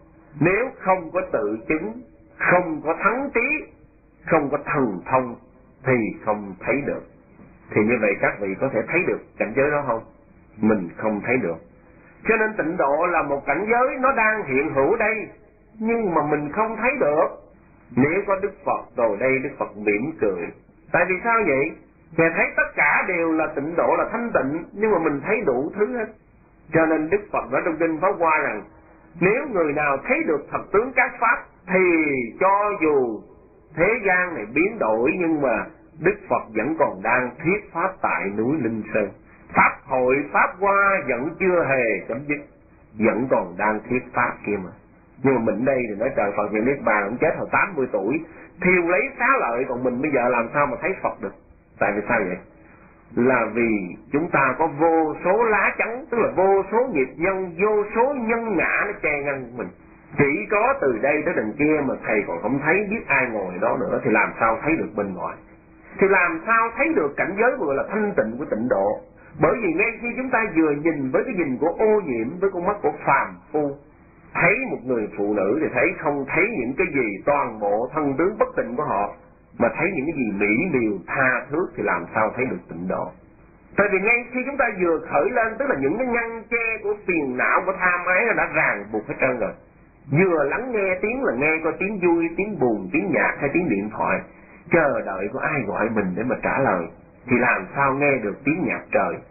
nếu không có tự chứng, không có thắng trí, không có thần thông thì không thấy được. Thì như vậy các vị có thể thấy được cảnh giới đó không? Mình không thấy được. Cho nên tịnh độ là một cảnh giới nó đang hiện hữu đây, nhưng mà mình không thấy được. Nếu có Đức Phật rồi đây, Đức Phật mỉm cười. Tại vì sao vậy? Ngài thấy tất cả đều là tịnh độ, là thanh tịnh, nhưng mà mình thấy đủ thứ hết. Cho nên Đức Phật nói trong kinh Pháp Hoa rằng nếu người nào thấy được thật tướng các pháp, thì cho dù thế gian này biến đổi, nhưng mà Đức Phật vẫn còn đang thuyết pháp tại núi Linh Sơn. Pháp hội, pháp hoa vẫn chưa hề chấm dứt, vẫn còn đang thuyết pháp kia mà. Nhưng mà mình đây thì nói trời, Phật hiện Niết Bàn, ông chết hồi tám mươi tuổi, thiêu lấy xá lợi, còn mình bây giờ làm sao mà thấy Phật được? Tại vì sao vậy? Là vì chúng ta có vô số lá chắn, tức là vô số nghiệp nhân, vô số nhân ngã nó che ngăn mình. Chỉ có từ đây tới đằng kia mà thầy còn không thấy, biết ai ngồi đó nữa, thì làm sao thấy được bên ngoài? Thì làm sao thấy được cảnh giới gọi là thanh tịnh của tịnh độ? Bởi vì ngay khi chúng ta vừa nhìn với cái nhìn của ô nhiễm, với con mắt của phàm phu, thấy một người phụ nữ thì thấy không thấy những cái gì toàn bộ thân tướng bất tịnh của họ, mà thấy những cái gì mỹ miều tha thước, thì làm sao thấy được tịnh độ? Tại vì ngay khi chúng ta vừa khởi lên, tức là những cái ngăn che của phiền não, của tham ái đã ràng buộc hết trơn rồi. Vừa lắng nghe tiếng là nghe coi tiếng vui, tiếng buồn, tiếng nhạc hay tiếng điện thoại, chờ đợi có ai gọi mình để mà trả lời, thì làm sao nghe được tiếng nhạc trời,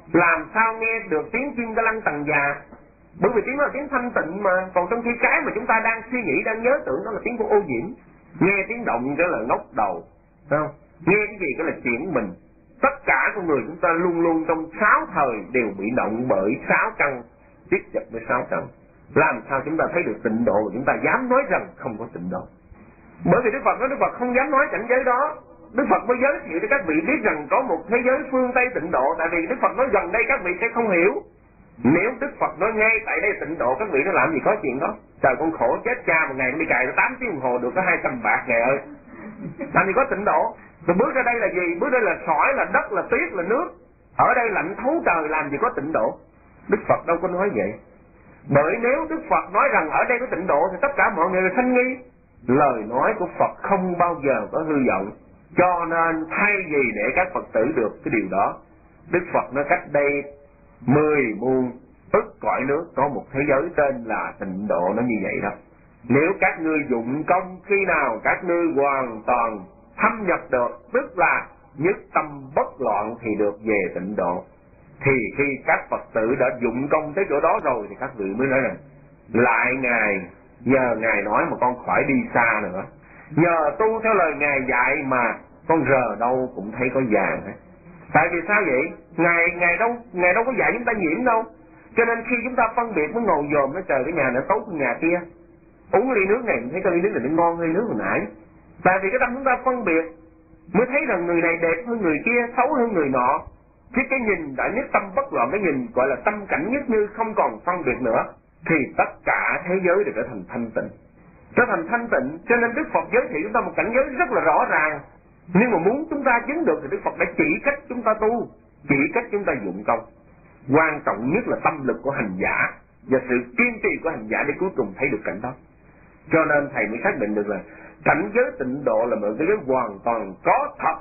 làm sao nghe được tiếng chim ca lăng tầng già, bởi vì tiếng đó là tiếng thanh tịnh mà. Còn trong khi cái mà chúng ta đang suy nghĩ, đang nhớ tưởng đó là tiếng của ô nhiễm. Nghe tiếng động cái là ngóc đầu, thấy không? Nghe cái gì cái là chuyển mình. Tất cả con người chúng ta luôn luôn trong sáu thời đều bị động bởi sáu căn, tiếp nhập với sáu căn. Làm sao chúng ta thấy được tịnh độ mà chúng ta dám nói rằng không có tịnh độ? Bởi vì Đức Phật nói Đức Phật không dám nói cảnh giới đó. Đức Phật mới giới thiệu cho các vị biết rằng có một thế giới phương Tây tịnh độ. Tại vì Đức Phật nói gần đây các vị sẽ không hiểu. Nếu Đức Phật nói ngay tại đây tịnh độ, các vị nó làm gì có chuyện đó. Trời con khổ chết cha, một ngày nó đi cài nó tám tiếng đồng hồ được có hai trăm bạc ngày ơi. Làm gì có tịnh độ. Rồi bước ra đây là gì? Bước đây là sỏi, là đất, là tuyết, là nước. Ở đây lạnh thấu trời, làm gì có tịnh độ. Đức Phật đâu có nói vậy. Bởi nếu Đức Phật nói rằng ở đây có tịnh độ thì tất cả mọi người là sanh nghi. Lời nói của Phật không bao giờ có hư vọng. Cho nên thay vì để các Phật tử được cái điều đó, Đức Phật nói cách đây mười muôn ức cõi nước có một thế giới tên là tịnh độ, nó như vậy đó. Nếu các ngươi dụng công, khi nào các ngươi hoàn toàn thâm nhập được, tức là nhất tâm bất loạn thì được về tịnh độ. Thì khi các Phật tử đã dụng công tới chỗ đó rồi thì các vị mới nói rằng lại Ngài, nhờ Ngài nói mà con khỏi đi xa nữa. Nhờ tu theo lời Ngài dạy mà con rờ đâu cũng thấy có vàng hết. Tại vì sao vậy? Ngài Ngài đâu Ngài đâu có dạy chúng ta nhiễm đâu. Cho nên khi chúng ta phân biệt mới ngồi dòm nói trời cái nhà này tốt hơn nhà kia. Uống ly nước này thấy cái ly nước này nó ngon hơn nước hồi nãy. Tại vì cái tâm chúng ta phân biệt mới thấy rằng người này đẹp hơn người kia, xấu hơn người nọ. Chứ cái nhìn đã nhất tâm bất loạn, cái nhìn gọi là tâm cảnh nhất như không còn phân biệt nữa, thì tất cả thế giới đều trở thành thanh tịnh. Trở thành thanh tịnh, cho nên Đức Phật giới thiệu chúng ta một cảnh giới rất là rõ ràng. Nhưng mà muốn chúng ta chứng được thì Đức Phật đã chỉ cách chúng ta tu, chỉ cách chúng ta dụng công. Quan trọng nhất là tâm lực của hành giả và sự kiên trì của hành giả để cuối cùng thấy được cảnh đó. Cho nên Thầy mới xác định được là cảnh giới tịnh độ là một cái giới hoàn toàn có thật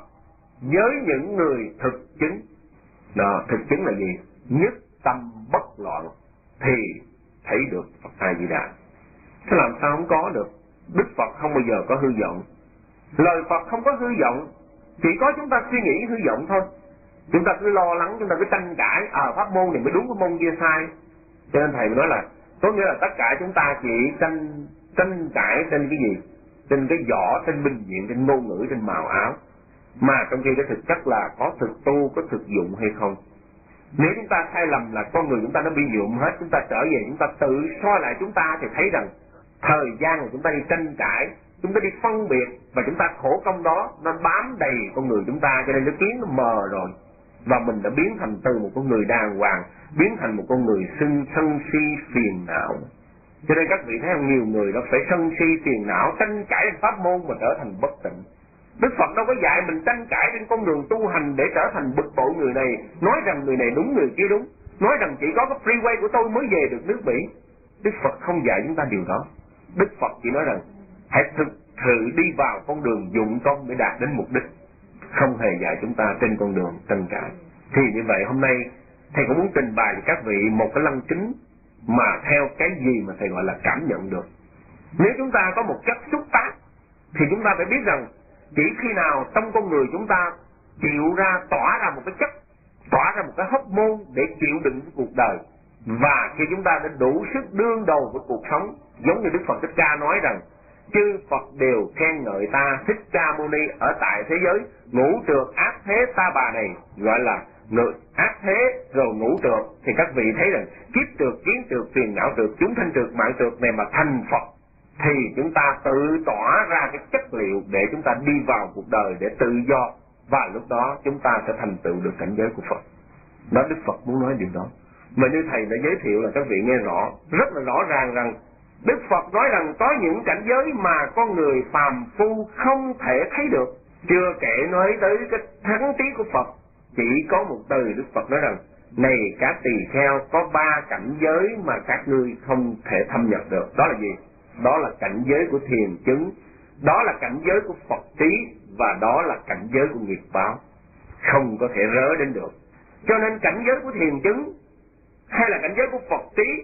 với những người thực chứng. Đó, thực chứng là gì? Nhất tâm bất loạn thì thấy được Phật A Di Đà. Thế làm sao không có được? Đức Phật không bao giờ có hư vọng. Lời Phật không có hư vọng, chỉ có chúng ta suy nghĩ hư vọng thôi. Chúng ta cứ lo lắng, chúng ta cứ tranh cãi, à pháp môn này mới đúng, cái môn kia sai. Cho nên Thầy nói là có nghĩa là tất cả chúng ta chỉ tranh tranh cãi trên cái gì? Trên cái vỏ, trên bình diện, trên ngôn ngữ, trên màu áo. Mà trong khi cái thực chất là có thực tu, có thực dụng hay không. Nếu chúng ta sai lầm là con người chúng ta nó bị nhuộm hết, chúng ta trở về chúng ta tự soi lại chúng ta thì thấy rằng thời gian mà chúng ta đi tranh cãi, chúng ta đi phân biệt và chúng ta khổ công đó nó bám đầy con người chúng ta, cho nên nó kiến nó mờ rồi. Và mình đã biến thành từ một con người đàng hoàng biến thành một con người sân sân si phiền não. Cho nên các vị thấy không, nhiều người nó phải sân si phiền não, tranh cãi pháp môn mà trở thành bất tịnh. Đức Phật đâu có dạy mình tranh cãi trên con đường tu hành để trở thành bực bội người này, nói rằng người này đúng người kia đúng, nói rằng chỉ có cái freeway của tôi mới về được nước Mỹ. Đức Phật không dạy chúng ta điều đó. Đức Phật chỉ nói rằng hãy thực sự đi vào con đường dụng công để đạt đến mục đích, không hề dạy chúng ta trên con đường tranh cãi. Thì như vậy hôm nay Thầy cũng muốn trình bày cho các vị một cái lăng kính mà theo cái gì mà Thầy gọi là cảm nhận được. Nếu chúng ta có một chất xúc tác thì chúng ta phải biết rằng chỉ khi nào trong con người chúng ta chịu ra, tỏa ra một cái chất, tỏa ra một cái hormone để chịu đựng cái cuộc đời, và khi chúng ta đã đủ sức đương đầu với cuộc sống, giống như Đức Phật Thích Ca nói rằng chư Phật đều khen ngợi ta Thích Ca Mâu Ni ở tại thế giới ngũ trượt ác thế ta bà này, gọi là ngự ác thế rồi ngũ trượt, thì các vị thấy rằng kiếp trượt, kiến trượt, phiền não trượt, chúng thanh trượt, mạng trượt này mà thành Phật thì chúng ta tự tỏa ra cái chất liệu để chúng ta đi vào cuộc đời để tự do, và lúc đó chúng ta sẽ thành tựu được cảnh giới của Phật. Đó, Đức Phật muốn nói điều đó. Mà như Thầy đã giới thiệu là các vị nghe rõ, rất là rõ ràng rằng Đức Phật nói rằng có những cảnh giới mà con người phàm phu không thể thấy được. Chưa kể nói tới cái thắng trí của Phật, chỉ có một từ Đức Phật nói rằng này các tỳ kheo, có ba cảnh giới mà các ngươi không thể thâm nhập được. Đó là gì? Đó là cảnh giới của thiền chứng, đó là cảnh giới của Phật trí, và đó là cảnh giới của nghiệp báo. Không có thể rớ đến được. Cho nên cảnh giới của thiền chứng hay là cảnh giới của Phật trí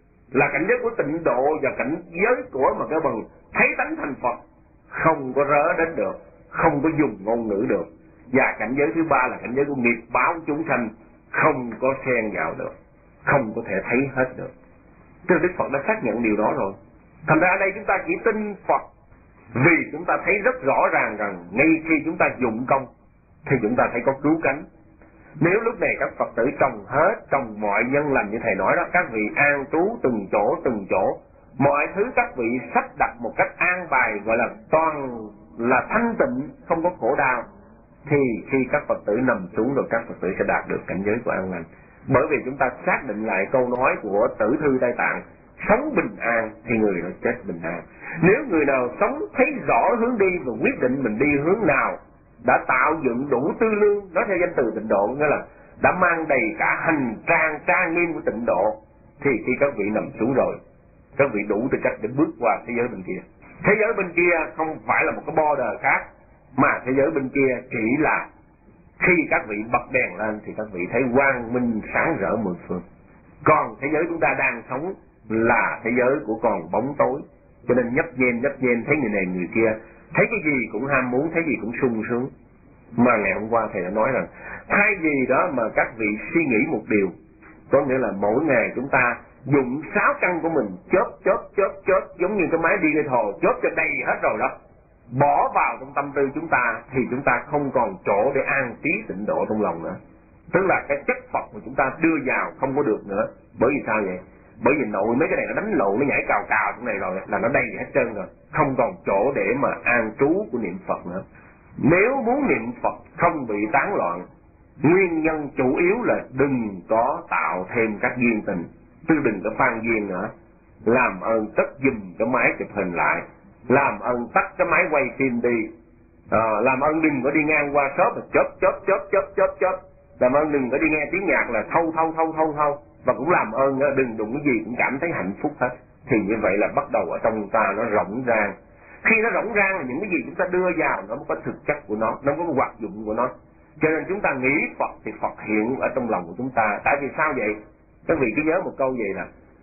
là cảnh giới của tịnh độ, và cảnh giới của mà cái bằng thấy tánh thành Phật không có rớ đến được, không có dùng ngôn ngữ được. Và cảnh giới thứ ba là cảnh giới của nghiệp báo chúng sanh, không có xen vào được, không có thể thấy hết được. Tức là Đức Phật đã xác nhận điều đó rồi. Thành ra ở đây chúng ta chỉ tin Phật vì chúng ta thấy rất rõ ràng rằng ngay khi chúng ta dụng công thì chúng ta thấy có cứu cánh. Nếu lúc này các Phật tử trồng hết, trồng mọi nhân lành như Thầy nói đó, các vị an trú từng chỗ từng chỗ, mọi thứ các vị sắp đặt một cách an bài gọi là toàn là thanh tịnh, không có khổ đau, thì khi các Phật tử nằm xuống rồi các Phật tử sẽ đạt được cảnh giới của an lành. Bởi vì chúng ta xác định lại câu nói của Tử Thư Tây Tạng, sống bình an thì người đó chết bình an. Nếu người nào sống thấy rõ hướng đi và quyết định mình đi hướng nào, đã tạo dựng đủ tư lương, nói theo danh từ Tịnh Độ, nghĩa là đã mang đầy cả hành trang trang nghiêm của Tịnh Độ, thì khi các vị nằm xuống rồi, các vị đủ tư cách để bước qua thế giới bên kia. Thế giới bên kia không phải là một cái border khác, mà thế giới bên kia chỉ là khi các vị bật đèn lên thì các vị thấy quang minh sáng rỡ mười phương. Còn thế giới chúng ta đang sống là thế giới của còn bóng tối, cho nên nhấp nhem nhấp nhem thấy người này người kia, thấy cái gì cũng ham muốn, thấy gì cũng sung sướng. Mà ngày hôm qua Thầy đã nói rằng thay vì đó mà các vị suy nghĩ một điều, có nghĩa là mỗi ngày chúng ta dụng sáu căn của mình chớp chớp chớp chớp giống như cái máy đi gây thồ, chớp cho đầy hết rồi đó, bỏ vào trong tâm tư chúng ta, thì chúng ta không còn chỗ để an trí tịnh độ trong lòng nữa. Tức là cái chất Phật mà chúng ta đưa vào không có được nữa. Bởi vì sao vậy? Bởi vì nội mấy cái này nó đánh lộn, nó nhảy cào cào trong này rồi là nó đầy hết trơn rồi, không còn chỗ để mà an trú của niệm Phật nữa. Nếu muốn niệm Phật không bị tán loạn, nguyên nhân chủ yếu là đừng có tạo thêm các duyên tình, chứ đừng có phan duyên nữa. Làm ơn tắt giùm cái máy chụp hình lại, làm ơn tắt cái máy quay phim đi, à, làm ơn đừng có đi ngang qua shop mà chớp chớp chớp chớp chớp chớp, làm ơn đừng có đi nghe tiếng nhạc là thâu thâu thâu thâu thâu, và cũng làm ơn đừng đụng cái gì cũng cảm thấy hạnh phúc hết. Thì như vậy là bắt đầu ở trong ta nó rộng ràng. Khi nó rộng ràng là những cái gì chúng ta đưa vào nó mới có thực chất của nó, nó có hoạt dụng của nó. Cho nên chúng ta nghĩ Phật thì Phật hiện ở trong lòng của chúng ta. Tại vì sao vậy? Các vị cứ nhớ một câu vậy là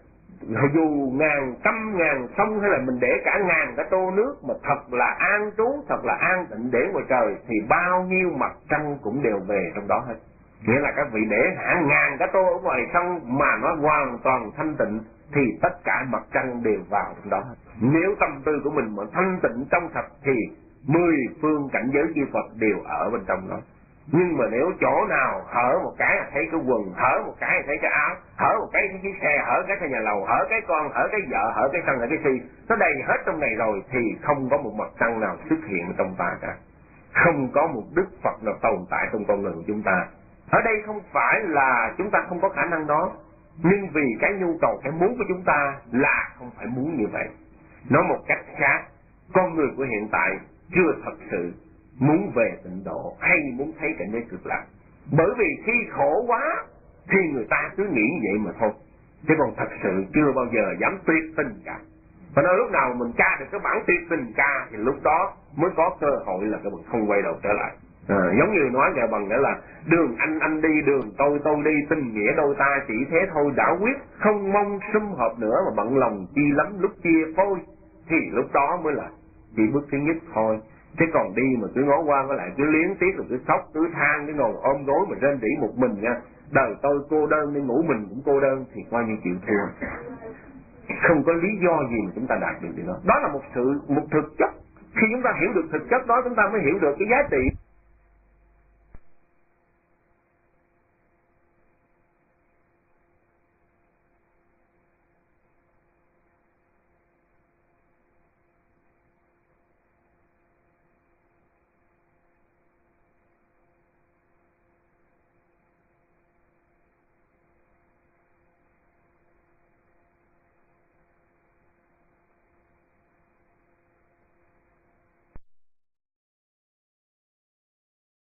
dù ngàn trăm ngàn sông hay là mình để cả ngàn cái tô nước mà thật là an trú, thật là an tịnh để ngoài trời, thì bao nhiêu mặt trăng cũng đều về trong đó hết. Nghĩa là các vị để hàng ngàn cái tô ở ngoài sông mà nó hoàn toàn thanh tịnh thì tất cả mặt trăng đều vào trong đó hết. Nếu tâm tư của mình mà thanh tịnh trong sạch thì mười phương cảnh giới chư Phật đều ở bên trong đó. Nhưng mà nếu chỗ nào hở một cái là thấy cái quần, hở một cái là thấy cái áo, hở một cái thấy cái xe, hở cái cái nhà lầu, hở cái con, hở cái vợ, hở cái sân, hở cái si, nó đầy hết trong này rồi thì không có một mặt trăng nào xuất hiện trong ta cả. Không có một Đức Phật nào tồn tại trong con người của chúng ta. Ở đây không phải là chúng ta không có khả năng đó, nhưng vì cái nhu cầu, cái muốn của chúng ta là không phải muốn như vậy. Nói một cách khác, con người của hiện tại chưa thật sự muốn về tịnh độ hay muốn thấy cảnh giới cực lạc. Bởi vì khi khổ quá thì người ta cứ nghĩ như vậy mà thôi, chứ còn thật sự chưa bao giờ dám tuyệt tình cả. Và nói lúc nào mình ca được cái bản tuyệt tình ca thì lúc đó mới có cơ hội là cái bằng không quay đầu trở lại. À, giống như nói nhà bằng nghĩa là đường anh anh đi, đường tôi tôi đi, tình nghĩa đôi ta chỉ thế thôi đã quyết, không mong sum họp nữa mà bận lòng chi lắm lúc chia phôi. Thì lúc đó mới là chỉ bước thứ nhất thôi. Chứ còn đi mà cứ ngó qua với lại cứ liếng tiếc rồi cứ khóc cứ than, cứ ngồi ôm gối mà rên rỉ một mình nha, đời tôi cô đơn nên ngủ mình cũng cô đơn, thì coi như chịu thua. Không có lý do gì mà chúng ta đạt được điều đó. Đó là một sự một thực chất. Khi chúng ta hiểu được thực chất đó, chúng ta mới hiểu được cái giá trị